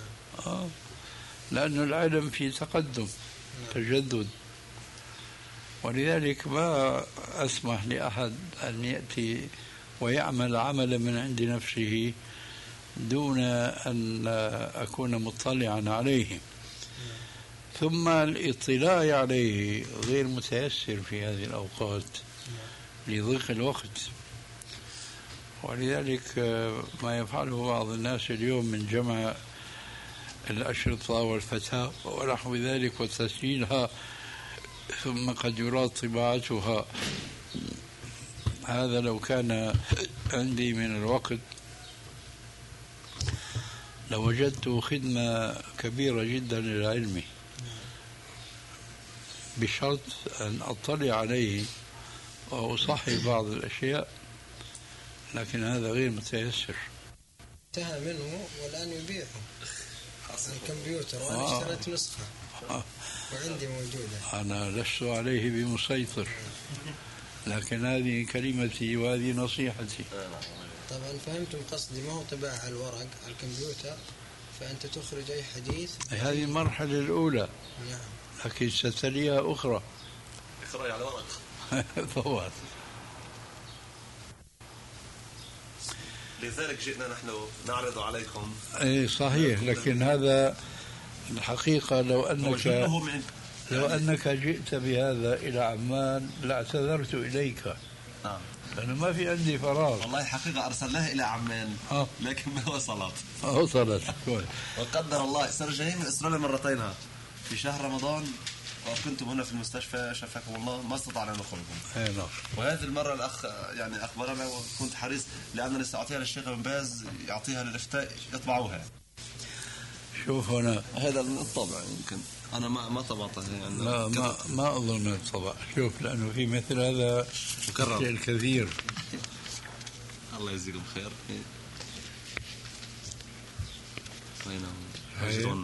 لأن العلم في تقدم تجدد، ولذلك ما أسمح لأحد أن يأتي ويعمل عملا من عند نفسه دون أن أكون مطلعا عليه. ثم الاطلاع عليه غير متيسر في هذه الأوقات لضيق الوقت، ولذلك ما يفعله بعض الناس اليوم من جمع الأشرطة والفتاوى ونحو ذلك وتسجيلها ثم قد يراد طباعتها، هذا لو كان عندي من الوقت لوجدت خدمة كبيرة جدا للعلم، بشرط أن أطلع عليه وأصحح بعض الأشياء، لكن هذا غير متيسر. انتهى منه والآن يبيعه الكمبيوتر، وأنا اشتريت نسخة وعندي موجودة. أنا لست عليه بمسيطر، لكن هذه كلمتي وهذه نصيحتي. طبعا فهمتم قصدي، ما هو طباعة على الورق على الكمبيوتر، فأنت تخرج أي حديث. هذه المرحلة الأولى. نعم. لكن ستليها أخرى. إخراج على ورق. طبعا. لذلك جئنا نحن نعرض عليكم. اي صحيح، لكن هذا الحقيقة لو أنك جئت بهذا إلى عمان لاعتذرت إليك. نعم. لأنه ما في عندي فراغ. والله حقيقة أرسلناها إلى عمان لكن ما وصلت. وقدر الله السنة الجاية أسرنا مرتين في شهر رمضان، وكنتم هنا في المستشفى شفاكم الله، ما استطعنا نخرجكم. وهذه المرة الأخ يعني أخبرنا، وكنت حريص لأنني سأعطيها للشيخ بن باز يعطيها للإفتاء يطبعوها. شوف هنا هذا الطبع يمكن أنا ما طبعتها يعني. لا ما أظن الطبع. شوف لأنه في مثل هذا مكرر الكثير. الله يجزيكم خير. بينهم هجر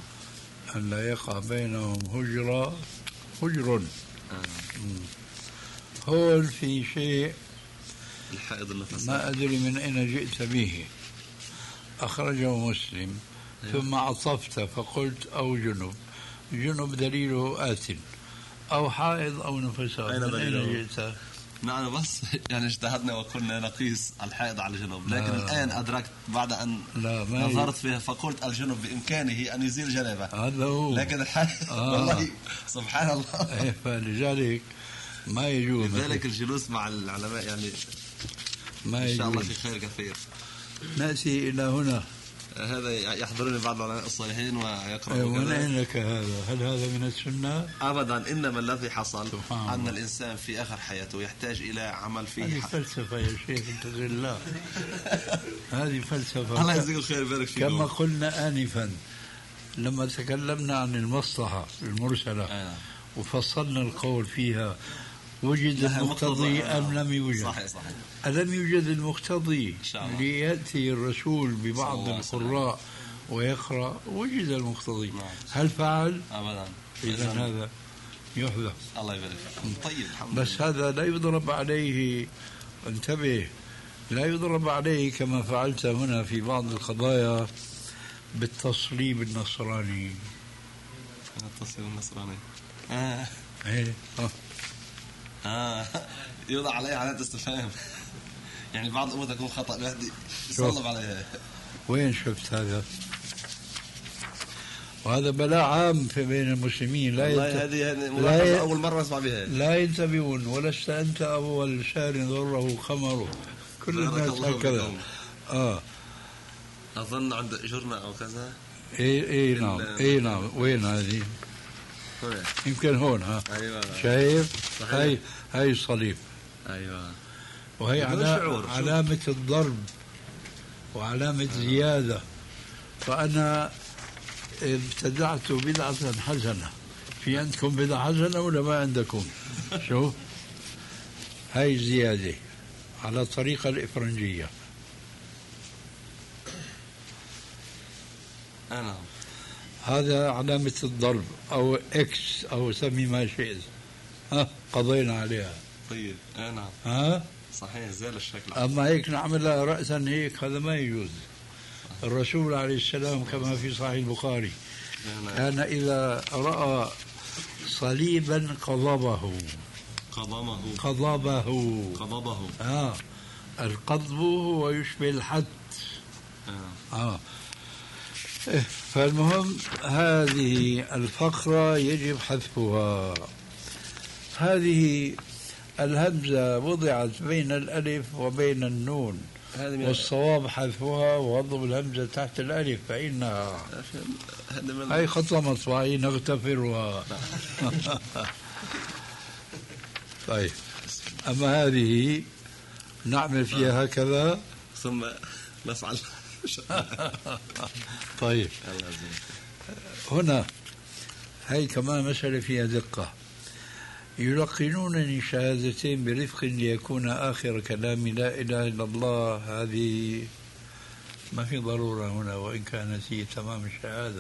أن لا يقع بينهم هجر. هون في شيء الحائض النفساء ما أدري من أين جئت به، أخرجه مسلم. ثم عطفت فقلت أو جنب. جنب دليله آت، أو حائض أو نفساء. أين من دليله؟ أين جئت؟ نحن بس يعني اجتهدنا وقلنا نقيس الحائض على الجنوب، لكن الآن أدركت بعد أن نظرت فيها فقلت الجنوب بإمكانه أن يزيل جنابه، هذا هو. لكن الحائض والله سبحان الله. فلذلك ما يجوز. لذلك الجلوس مع العلماء يعني ما إن شاء الله يجوز. في خير كثير. نأتي إلى هنا. هذا يحضرني بعض العلماء الصالحين ويقرأ ومن أين لك هذا؟ هل هذا من السنة؟ أبدا، إنما الذي حصل أن الإنسان في آخر حياته يحتاج إلى عمل فيه. هذه فلسفة يا شيخ، اتق الله. هذه فلسفة. الله يجزيك الخير ويبارك فيك. كما قلنا آنفا لما تكلمنا عن المصلحة المرسلة وفصلنا القول فيها، وجد المقتضي أم لم يوجد؟ صحيح. ألم يوجد المقتضي ليأتي الرسول ببعض القراء ويقرأ؟ وجد المقتضي. هل فعل؟ أبدا. إذا هذا يحذف. الله يبارك فيك. طيب الحمد بس لله. هذا لا يضرب عليه، انتبه، لا يضرب عليه كما فعلت هنا في بعض القضايا بالتصليب النصراني. التصليب النصراني ايه يوضع عليه علامة استفهام. يعني بعض الأمور تكون خطأ الواحد يصلب عليها. وين شفت هذا؟ وهذا بلاء عام في بين المسلمين. هذه أول مرة أسمع بها. لا ينتبهون. ولست أنت أول شهر ضره خمره. كل الناس هكذا. أظن عند جرنا أو كذا. إيه نعم. وين هذه؟ يمكن هون. أيوة. شايف؟ هاي الصليب. أيوة. وهي علامة الضرب وعلامة زيادة. فأنا ابتدعت بدعة حسنة. في عندكم بدعة حسنة ولا ما عندكم؟ شوف هاي زيادة على الطريقة الإفرنجية. هذا علامة الضرب أو إكس أو سمي ما شئت. قضينا عليها. طيب نعم. صحيح زال الشكل. أما هيك نعملها رأسا هيك هذا ما يجوز. الرسول عليه السلام كما في صحيح البخاري كان إذا رأى صليبا قضبه. القضب هو يشبه الحد. فالمهم هذه الفقرة يجب حذفها. هذه الهمزة وضعت بين الألف وبين النون، والصواب حذفها ووضع الهمزة تحت الألف، فإنها هاي خطأ مطبعي نغتفرها. طيب، أما هذه نعمل فيها هكذا ثم نفعل. طيب، هنا هاي كمان مسألة فيها دقة. يلقنونني شهادتين برفق ليكون آخر كلامي لا إله إلا الله. هذه ما في ضرورة هنا، وإن كانت هي تمام الشهادة.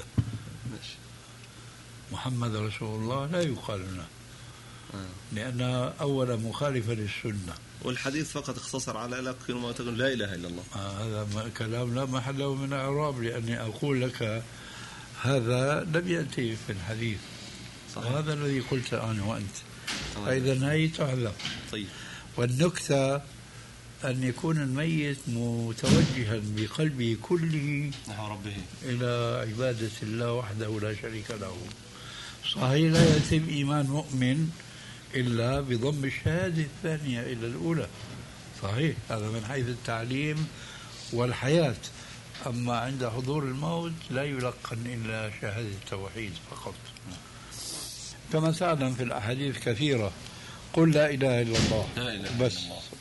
محمد رسول الله لا يقال لنا لأنها أولا مخالفة للسنة، والحديث فقط اختصر على لقن ما تقول لا إله إلا الله. هذا كلام لا محل له من الإعراب، لأني أقول لك هذا لم يأتي في الحديث. صحيح. وهذا الذي قلت أنا وأنت. فإذا هي تحذف. طيب. والنكتة أن يكون الميت متوجها بقلبه كله نحو ربه إلى عبادة الله وحده لا شريك له. صحيح لا يتم إيمان مؤمن إلا بضم الشهادة الثانية إلى الأولى. صحيح، هذا من حيث التعليم والحياة. أما عند حضور الموت لا يلقن إلا شهادة التوحيد فقط. كما تعلم في الأحاديث كثيرة قل لا إله إلا الله بس.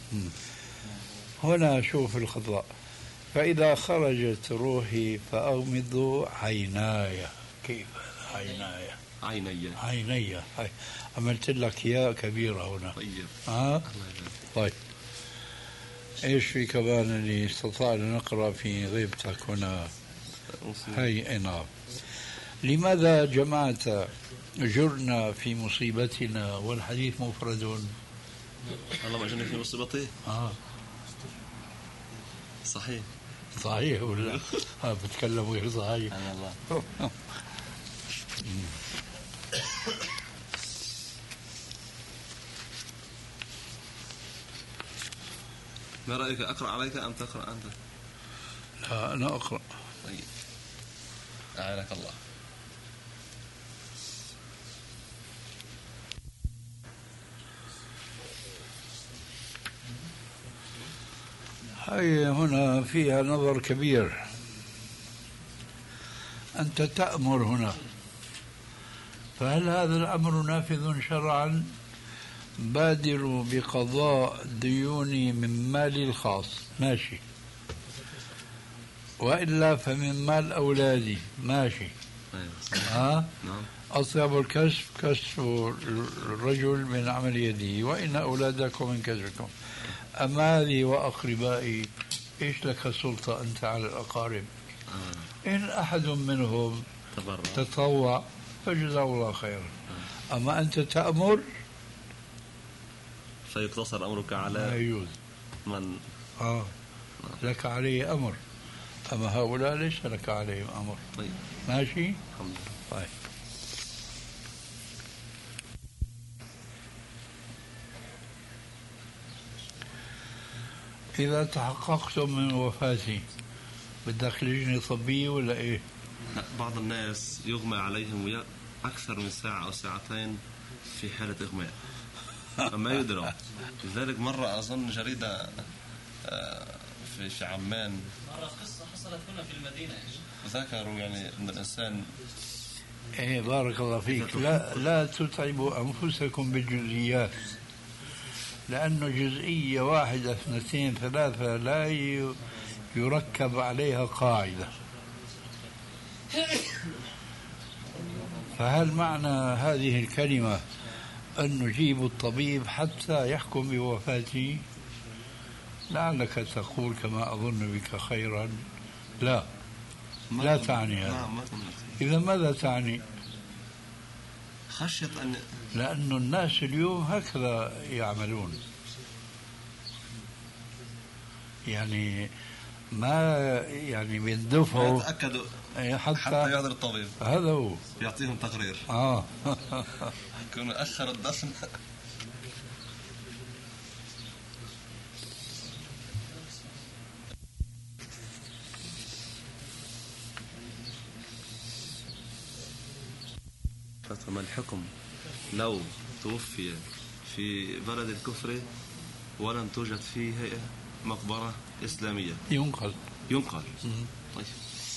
هنا شوف الخطأ. فإذا خرجت روحي فأغمض عيناي. كيف عيناي؟ عملت لك يا كبيرة هنا. طيب، ايش في كمان اللي استطعنا نقرأ في غيبتك هنا؟ هاي نعم. لماذا جمعت جرنا في مصيبتنا والحديث مفرد؟ الله ما جنك في مصيبتي. صحيح صحيح ولا بتكلم غير صحيح؟ أنا الله. ما رأيك أقرأ عليك أم تقرأ أنت؟ لا أنا أقرأ. طيب أعانك الله. هي هنا فيها نظر كبير. أنت تأمر هنا، فهل هذا الأمر نافذ شرعا؟ بادروا بقضاء ديوني من مالي الخاص، ماشي، وإلا فمن مال أولادي، ماشي. أصيب الكسب كسب الرجل من عمل يده، وإن أولادكم من كسبكم. أما هذه وأقربائي، إيش لك سلطة أنت على الأقارب؟ إن أحد منهم تطوع فجزاه الله خيرا، أما أنت تأمر فيقتصر أمرك على يجوز من لك عليه أمر، أما هؤلاء ليس لك عليهم أمر. طيب. ماشي. الحمد لله. طيب. إذا تحققتم من وفاتي بدك لجنة طبية ولا إيه؟ لا، بعض الناس يغمى عليهم أكثر من ساعة أو ساعتين في حالة إغماء فما يدرى. لذلك مرة أظن جريدة في عمان، مرة قصة حصلت هنا في المدينة ذكروا يعني أن الإنسان إيه بارك الله فيك، لا تتعبوا أنفسكم بالجزئيات، لأنه جزئية واحدة اثنتين ثلاثة لا يركب عليها قاعدة. فهل معنى هذه الكلمة أن نجيب الطبيب حتى يحكم بوفاتي؟ لعلك تقول كما أظن بك خيرا. لا تعني هذا. إذا ماذا تعني؟ خشية أن لأن الناس اليوم هكذا يعملون، يعني ما يعني بيندفعوا يتأكدوا حتى يحضر الطبيب، هذا هو يعطيهم تقرير يكون أخر الدفن. فما الحكم لو توفي في بلد الكفر ولم توجد فيه مقبرة إسلامية؟ ينقل. طيب.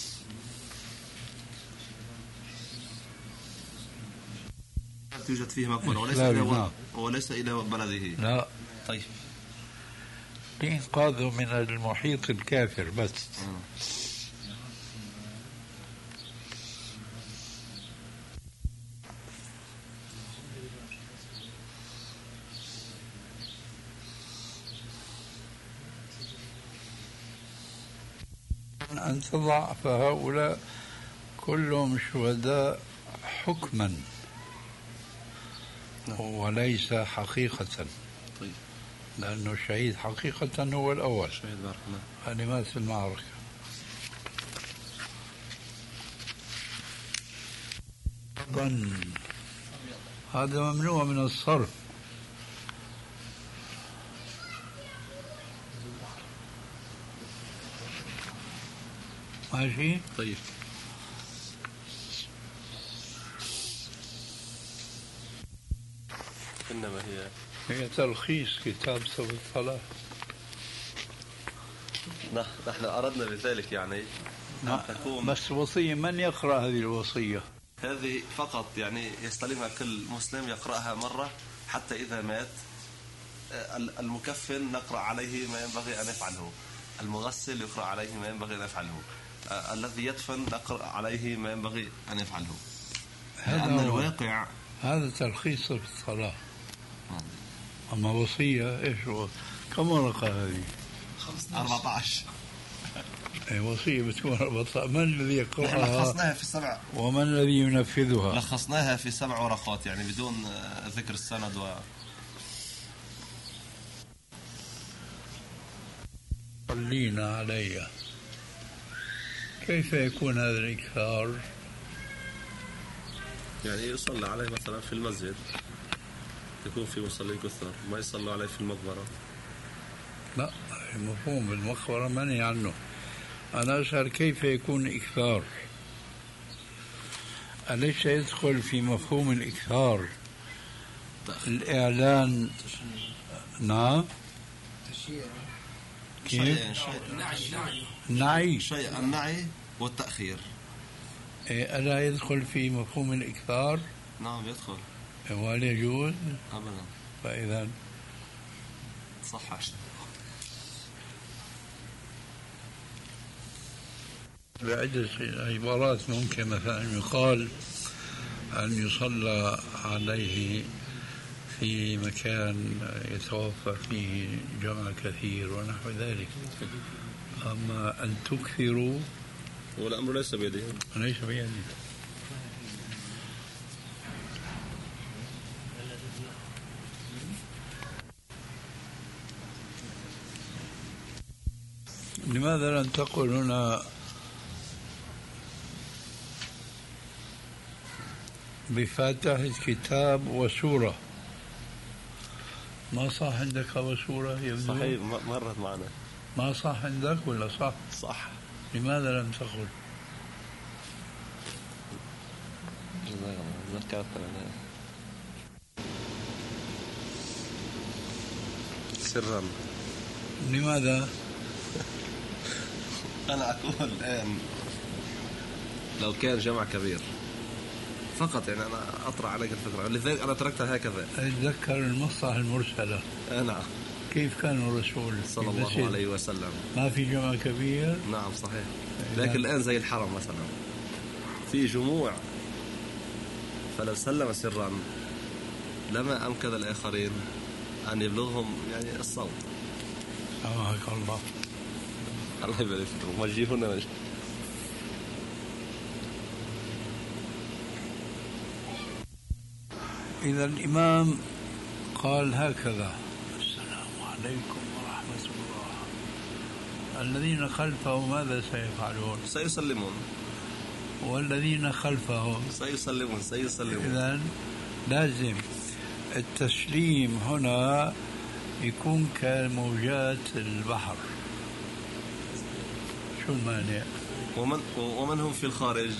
توجد فيه مقبرة وليس إلى بلده؟ لا. طيب. لإنقاذه من المحيط الكافر بس. أن تضع، فهؤلاء كلهم شهداء حكما وليس حقيقة. طيب. لأنه الشهيد حقيقة هو الأول، شهيد بارك الله، اللي مات في المعركة. هذا ممنوع من الصرف. ماشي. طيب. إنما هي تلخيص كتاب صفة الصلاة. نحن أردنا بذلك يعني أن تكون بس وصية، من يقرأ هذه الوصية؟ هذه فقط يعني يستلمها كل مسلم، يقرأها مرة حتى إذا مات. المكفن نقرأ عليه ما ينبغي أن يفعله، المغسل يقرأ عليه ما ينبغي أن يفعله، الذي يدفن نقرأ عليه ما ينبغي أن يفعله. لأن الواقع هذا تلخيص في الصلاة. أما وصية إيش هو؟ كم ورقة هذه؟ 14. وصية بتكون 14. من الذي يقرأها؟ لخصناها في 7. ومن الذي ينفذها؟ لخصناها في 7 ورقات يعني بدون ذكر السند يصلين علي، كيف يكون هذا الإكثار؟ يعني يصلى عليه مثلا في المسجد، يكون في مصلين كثر، ما يصلوا عليه في المقبرة. لا، مفهوم المقبرة منهي عنه. أنا أسأل كيف يكون إكثار؟ أليس يدخل في مفهوم الإكثار الإعلان؟ نعم، كيف؟ النعي، شيء النعي والتأخير. ألا يدخل في مفهوم الإكثار؟ نعم يدخل. وهل يجوز؟ أبدا. فإذا صح. بعدة عبارات ممكن مثلا يقال أن يصلى عليه في مكان يتوفى فيه جمع كثير ونحو ذلك، أما أن تكثروا والأمر ليس بيده. ليس بيده. لماذا لم تقل هنا بفاتحة كتاب وسورة؟ ما صح عندك وسورة يبدو؟ صحيح، مرت معنا. ما صح عندك ولا صح؟ صح. لماذا لم تقل؟ ذكرت سرا. لماذا؟ أنا أقول الآن لو كان جمع كبير فقط، يعني أنا أطرح عليك الفكرة، لذلك أنا تركتها هكذا. أتذكر المصلحة المرسلة. نعم. كيف كان الرسول صلى الله عليه وسلم؟ ما في جمع كبير؟ نعم صحيح. لكن الآن زي الحرم مثلا في جموع، فلو سلم سرا لما أمكن الآخرين أن يبلغهم يعني الصوت. سامحك الله. الله يبارك فيكم. وجهونا. إذا الإمام قال هكذا: السلام عليكم ورحمة الله، الذين خلفه ماذا سيفعلون؟ سيسلمون. والذين خلفهم سيسلمون. إذن لازم التسليم هنا يكون كموجات البحر. شو المانع؟ ومن هم في الخارج؟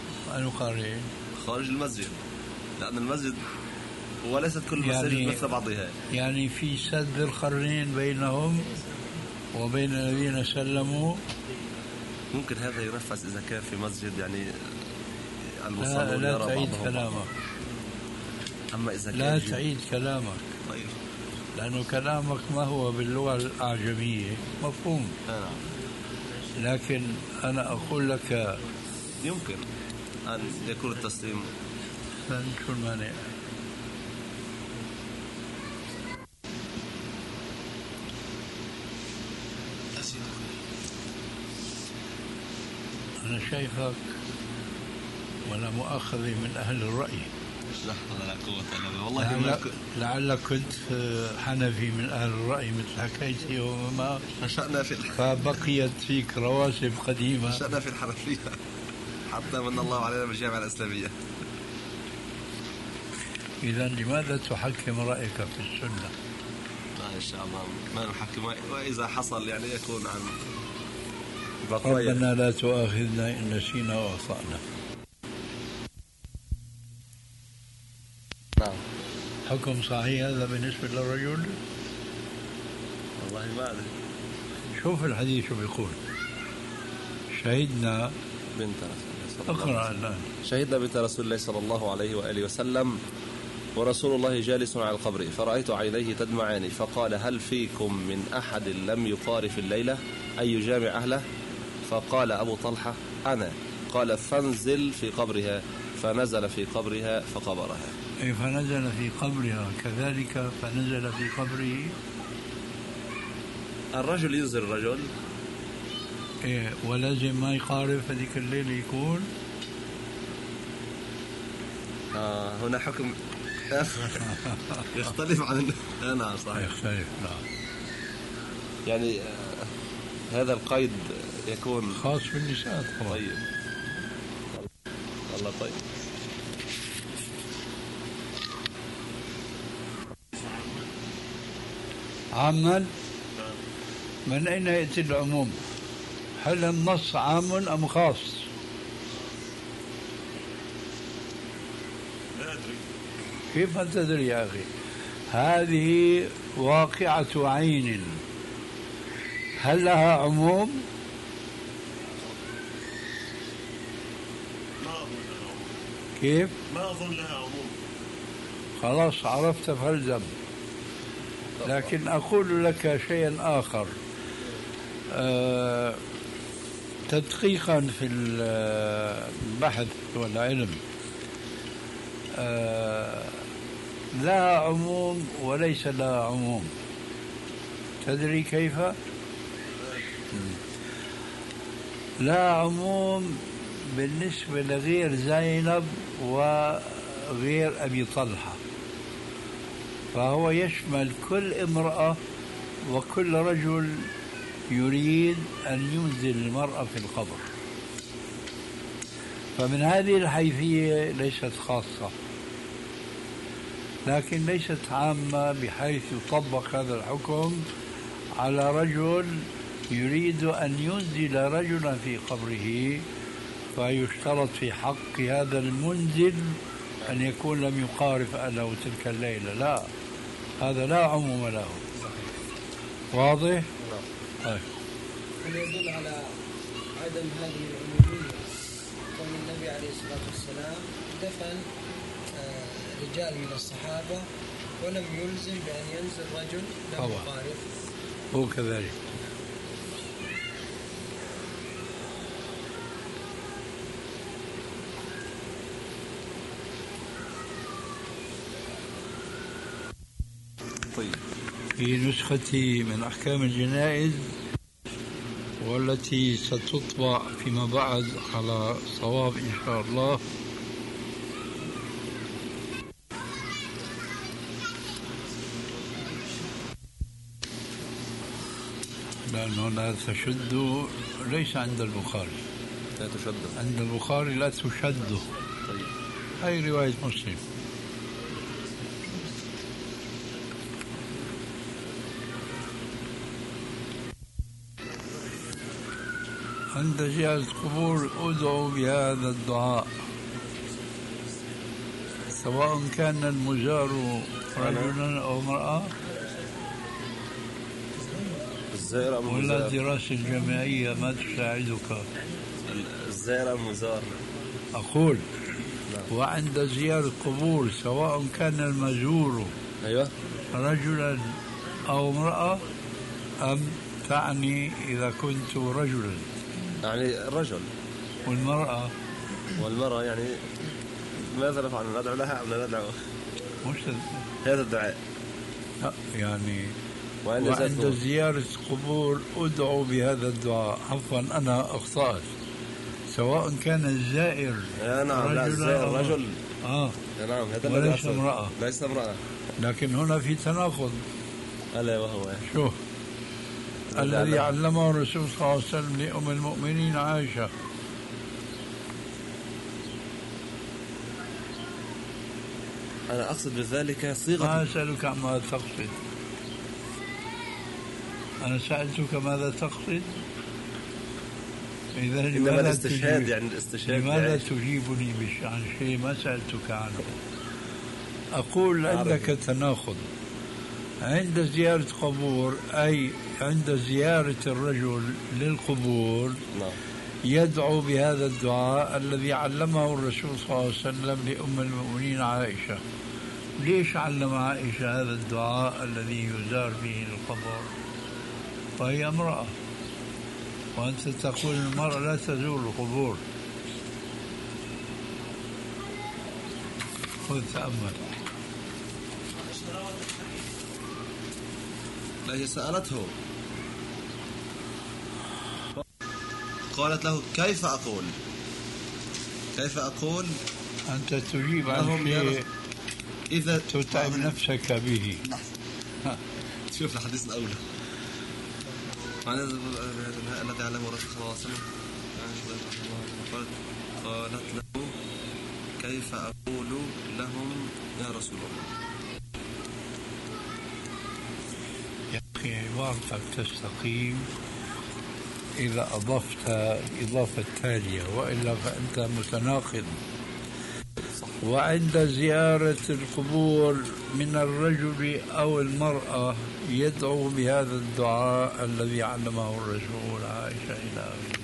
خارج المسجد، لأن المسجد وليست كل المساجد يعني مثل بعضها. يعني في سد القرنين بينهم وبين الذين سلموا. ممكن هذا ينفذ إذا كان في مسجد يعني المصلون لا تعيد كلامك. أما إذا كان لا تعيد كلامك. طيب. لأنه كلامك ما هو باللغة الأعجمية مفهوم. لكن أنا أقول لك يمكن أن يكون التسليم. شو المانع؟ أنا شايفك ولا مؤاخذة من أهل الرأي. لا حول ولا قوة إلا بالله. والله لعلك كنت حنفي من أهل الرأي مثل حكايتي وما نشأنا في فبقيت فيك رواسب قديمة. نشأنا في الحنفية حتى من الله علينا بالجامعة الإسلامية. إذا لماذا تحكم رأيك في السنة؟ لا إن شاء الله ما نحكم، وإذا حصل يعني يكون عن ربنا لا تؤاخذنا إن نسينا وأخطأنا. نعم. حكم صحيح هذا بالنسبة للرجل؟ والله ما أدري. شوف الحديث شو بيقول: شهدنا بنت رسول الله. اقرأ الآن. شهدنا بنت رسول الله صلى الله عليه وآله وسلم ورسول الله جالس على القبر، فرأيت عينيه تدمعان، فقال: هل فيكم من أحد لم يقارف الليلة أي يجامع أهله؟ فقال أبو طلحة: أنا. قال: فانزل في قبرها. فنزل في قبرها فقبرها. أي فنزل في قبرها، كذلك فنزل في قبره. الرجل ينزل الرجل إيه، ولازم ما يقارف هذيك الليلة يكون. هنا حكم يختلف عن نعم صحيح يختلف. نعم. يعني هذا القيد يكون خاص بالنساء طبعا. طيب الله طيب. عاما من أين يأتي العموم؟ هل النص عام أم خاص؟ لا أدري. كيف ما تدري يا أخي؟ هذه واقعة عين، هل لها عموم؟ ما أظن لها عموم. كيف؟ ما أظن لها عموم. خلاص عرفت فالزم. لكن أقول لك شيئا آخر تدقيقا في البحث والعلم. لها عموم وليس لها عموم. تدري كيف؟ لها عموم بالنسبة لغير زينب وغير أبي طلحة، فهو يشمل كل امرأة وكل رجل يريد أن ينزل المرأة في القبر. فمن هذه الحيثية ليست خاصة، لكن ليست عامة بحيث يطبق هذا الحكم على رجل يريد أن ينزل رجلا في قبره، فيشترط في حق هذا المنزل أن يكون لم يقارف أهله تلك الليلة. لا، هذا لا عموم له. واضح؟ طيب. يدل على عدم هذه العمومية كون النبي عليه الصلاة والسلام دفن رجال من الصحابة ولم يلزم بأن ينزل رجل لم يقارف. هو كذلك. طيب. في نسختي من أحكام الجنائز والتي ستطبع فيما بعد على صواب إن شاء الله، لأنه لا تشد، ليس عند البخاري، لا تشد عند البخاري لا تشد. طيب. هاي رواية مسلم. عند زيارة القبور ادعوا بهذا الدعاء، سواء كان المزار رجلا أو امرأة، الزائر أم ولا المزار؟ الدراسة الجامعية ما تساعدك؟ الزائر أم المزار؟ أقول وعند زيارة القبور سواء كان المزور أيوة رجلا أو امرأة، أم تعني إذا كنت رجلا؟ يعني الرجل والمرأة يعني ماذا نفعل؟ ندعو لها أم لا ندعو؟ مش هذا الدعاء. لا يعني وعند زيارة قبور ادعوا بهذا الدعاء. عفوا أنا أخطأت، سواء كان الزائر نعم، لا الزائر رجل نعم، هذا وليس امرأة. ليس امرأة. لكن هنا في تناقض. ألا وهو شوف الذي علمه الرسول صلى الله عليه وسلم لأم المؤمنين عائشة، أنا أقصد بذلك صيغة. ما أسألك عما تقصد، أنا سألتك ماذا تقصد. إذا إنما الاستشهاد يعني الاستشهاد. لماذا تجيبني عن شيء ما سألتك عنه؟ أقول عندك تناقض. عند زيارة قبور أي عند زيارة الرجل للقبور يدعو بهذا الدعاء الذي علمه الرسول صلى الله عليه وسلم لأم المؤمنين عائشة. ليش علم عائشة هذا الدعاء الذي يزار به القبر وهي امرأة، وأنت تقول المرأة لا تزور القبور؟ خذ تأمل. هي سألته قالت له كيف أقول أنت تجيب عن شيء إذا تتعب نفسك به. شوف الحديث الأولى. الذي علمه الرسول صلى الله عليه وسلم قالت له كيف أقول لهم يا رسول الله. يا أخي عبارتك تستقيم إذا أضفت الإضافة التالية، وإلا فأنت متناقض. وعند زيارة القبور من الرجل أو المرأة يدعو بهذا الدعاء الذي علمه الرسول عائشة إلى آخره.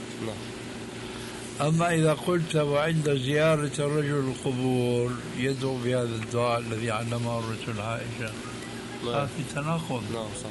أما إذا قلت وعند زيارة الرجل القبور يدعو بهذا الدعاء الذي علمه الرسول عائشة، في تناقض. نعم صح.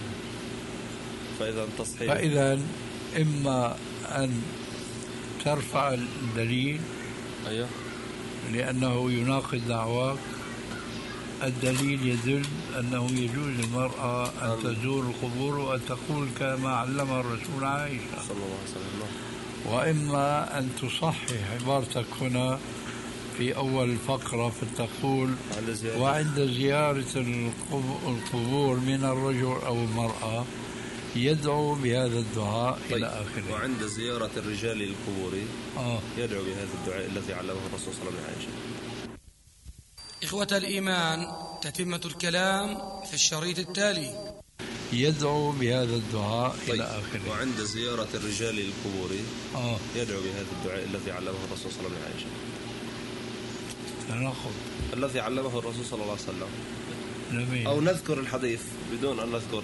فإذا إما أن ترفع الدليل أيوه لأنه يناقض دعواك، الدليل يدل أنه يجوز للمرأة أن تزور القبور وأن تقول كما علم الرسول عائشة صلى الله عليه وسلم. وإما أن تصحح عبارتك هنا في أول الفقرة فتقول وعند زيارة القبور من الرجل أو المرأة يدعو بهذا الدعاء إلى آخره. وعند زيارة الرجال للقبور يدعو بهذا الدعاء الذي علمه الرسول صلى الله عليه وسلم. إخوة الإيمان، تتمة الكلام في الشريط التالي. يدعو بهذا الدعاء إلى آخره. وعند زيارة الرجال للقبور يدعو بهذا الدعاء الذي علمه الرسول صلى الله عليه وسلم. تناقض. الذي علمه الرسول صلى الله عليه وسلم. جميل. أو نذكر الحديث بدون أن نذكر.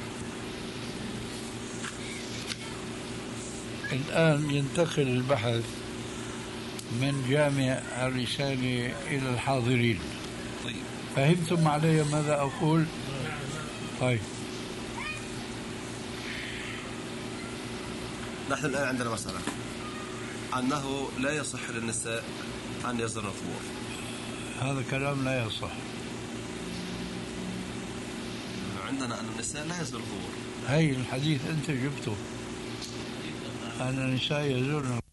الآن ينتقل البحث من جامع الرسالة إلى الحاضرين. طيب. فهمتم علي ماذا أقول؟ طيب. نحن الآن عندنا مسألة أنه لا يصح للنساء أن يزورن القبور. هذا كلام لا يصح. عندنا أن النساء لا يزورن القبور. هاي الحديث أنت جبته أن النساء يزورن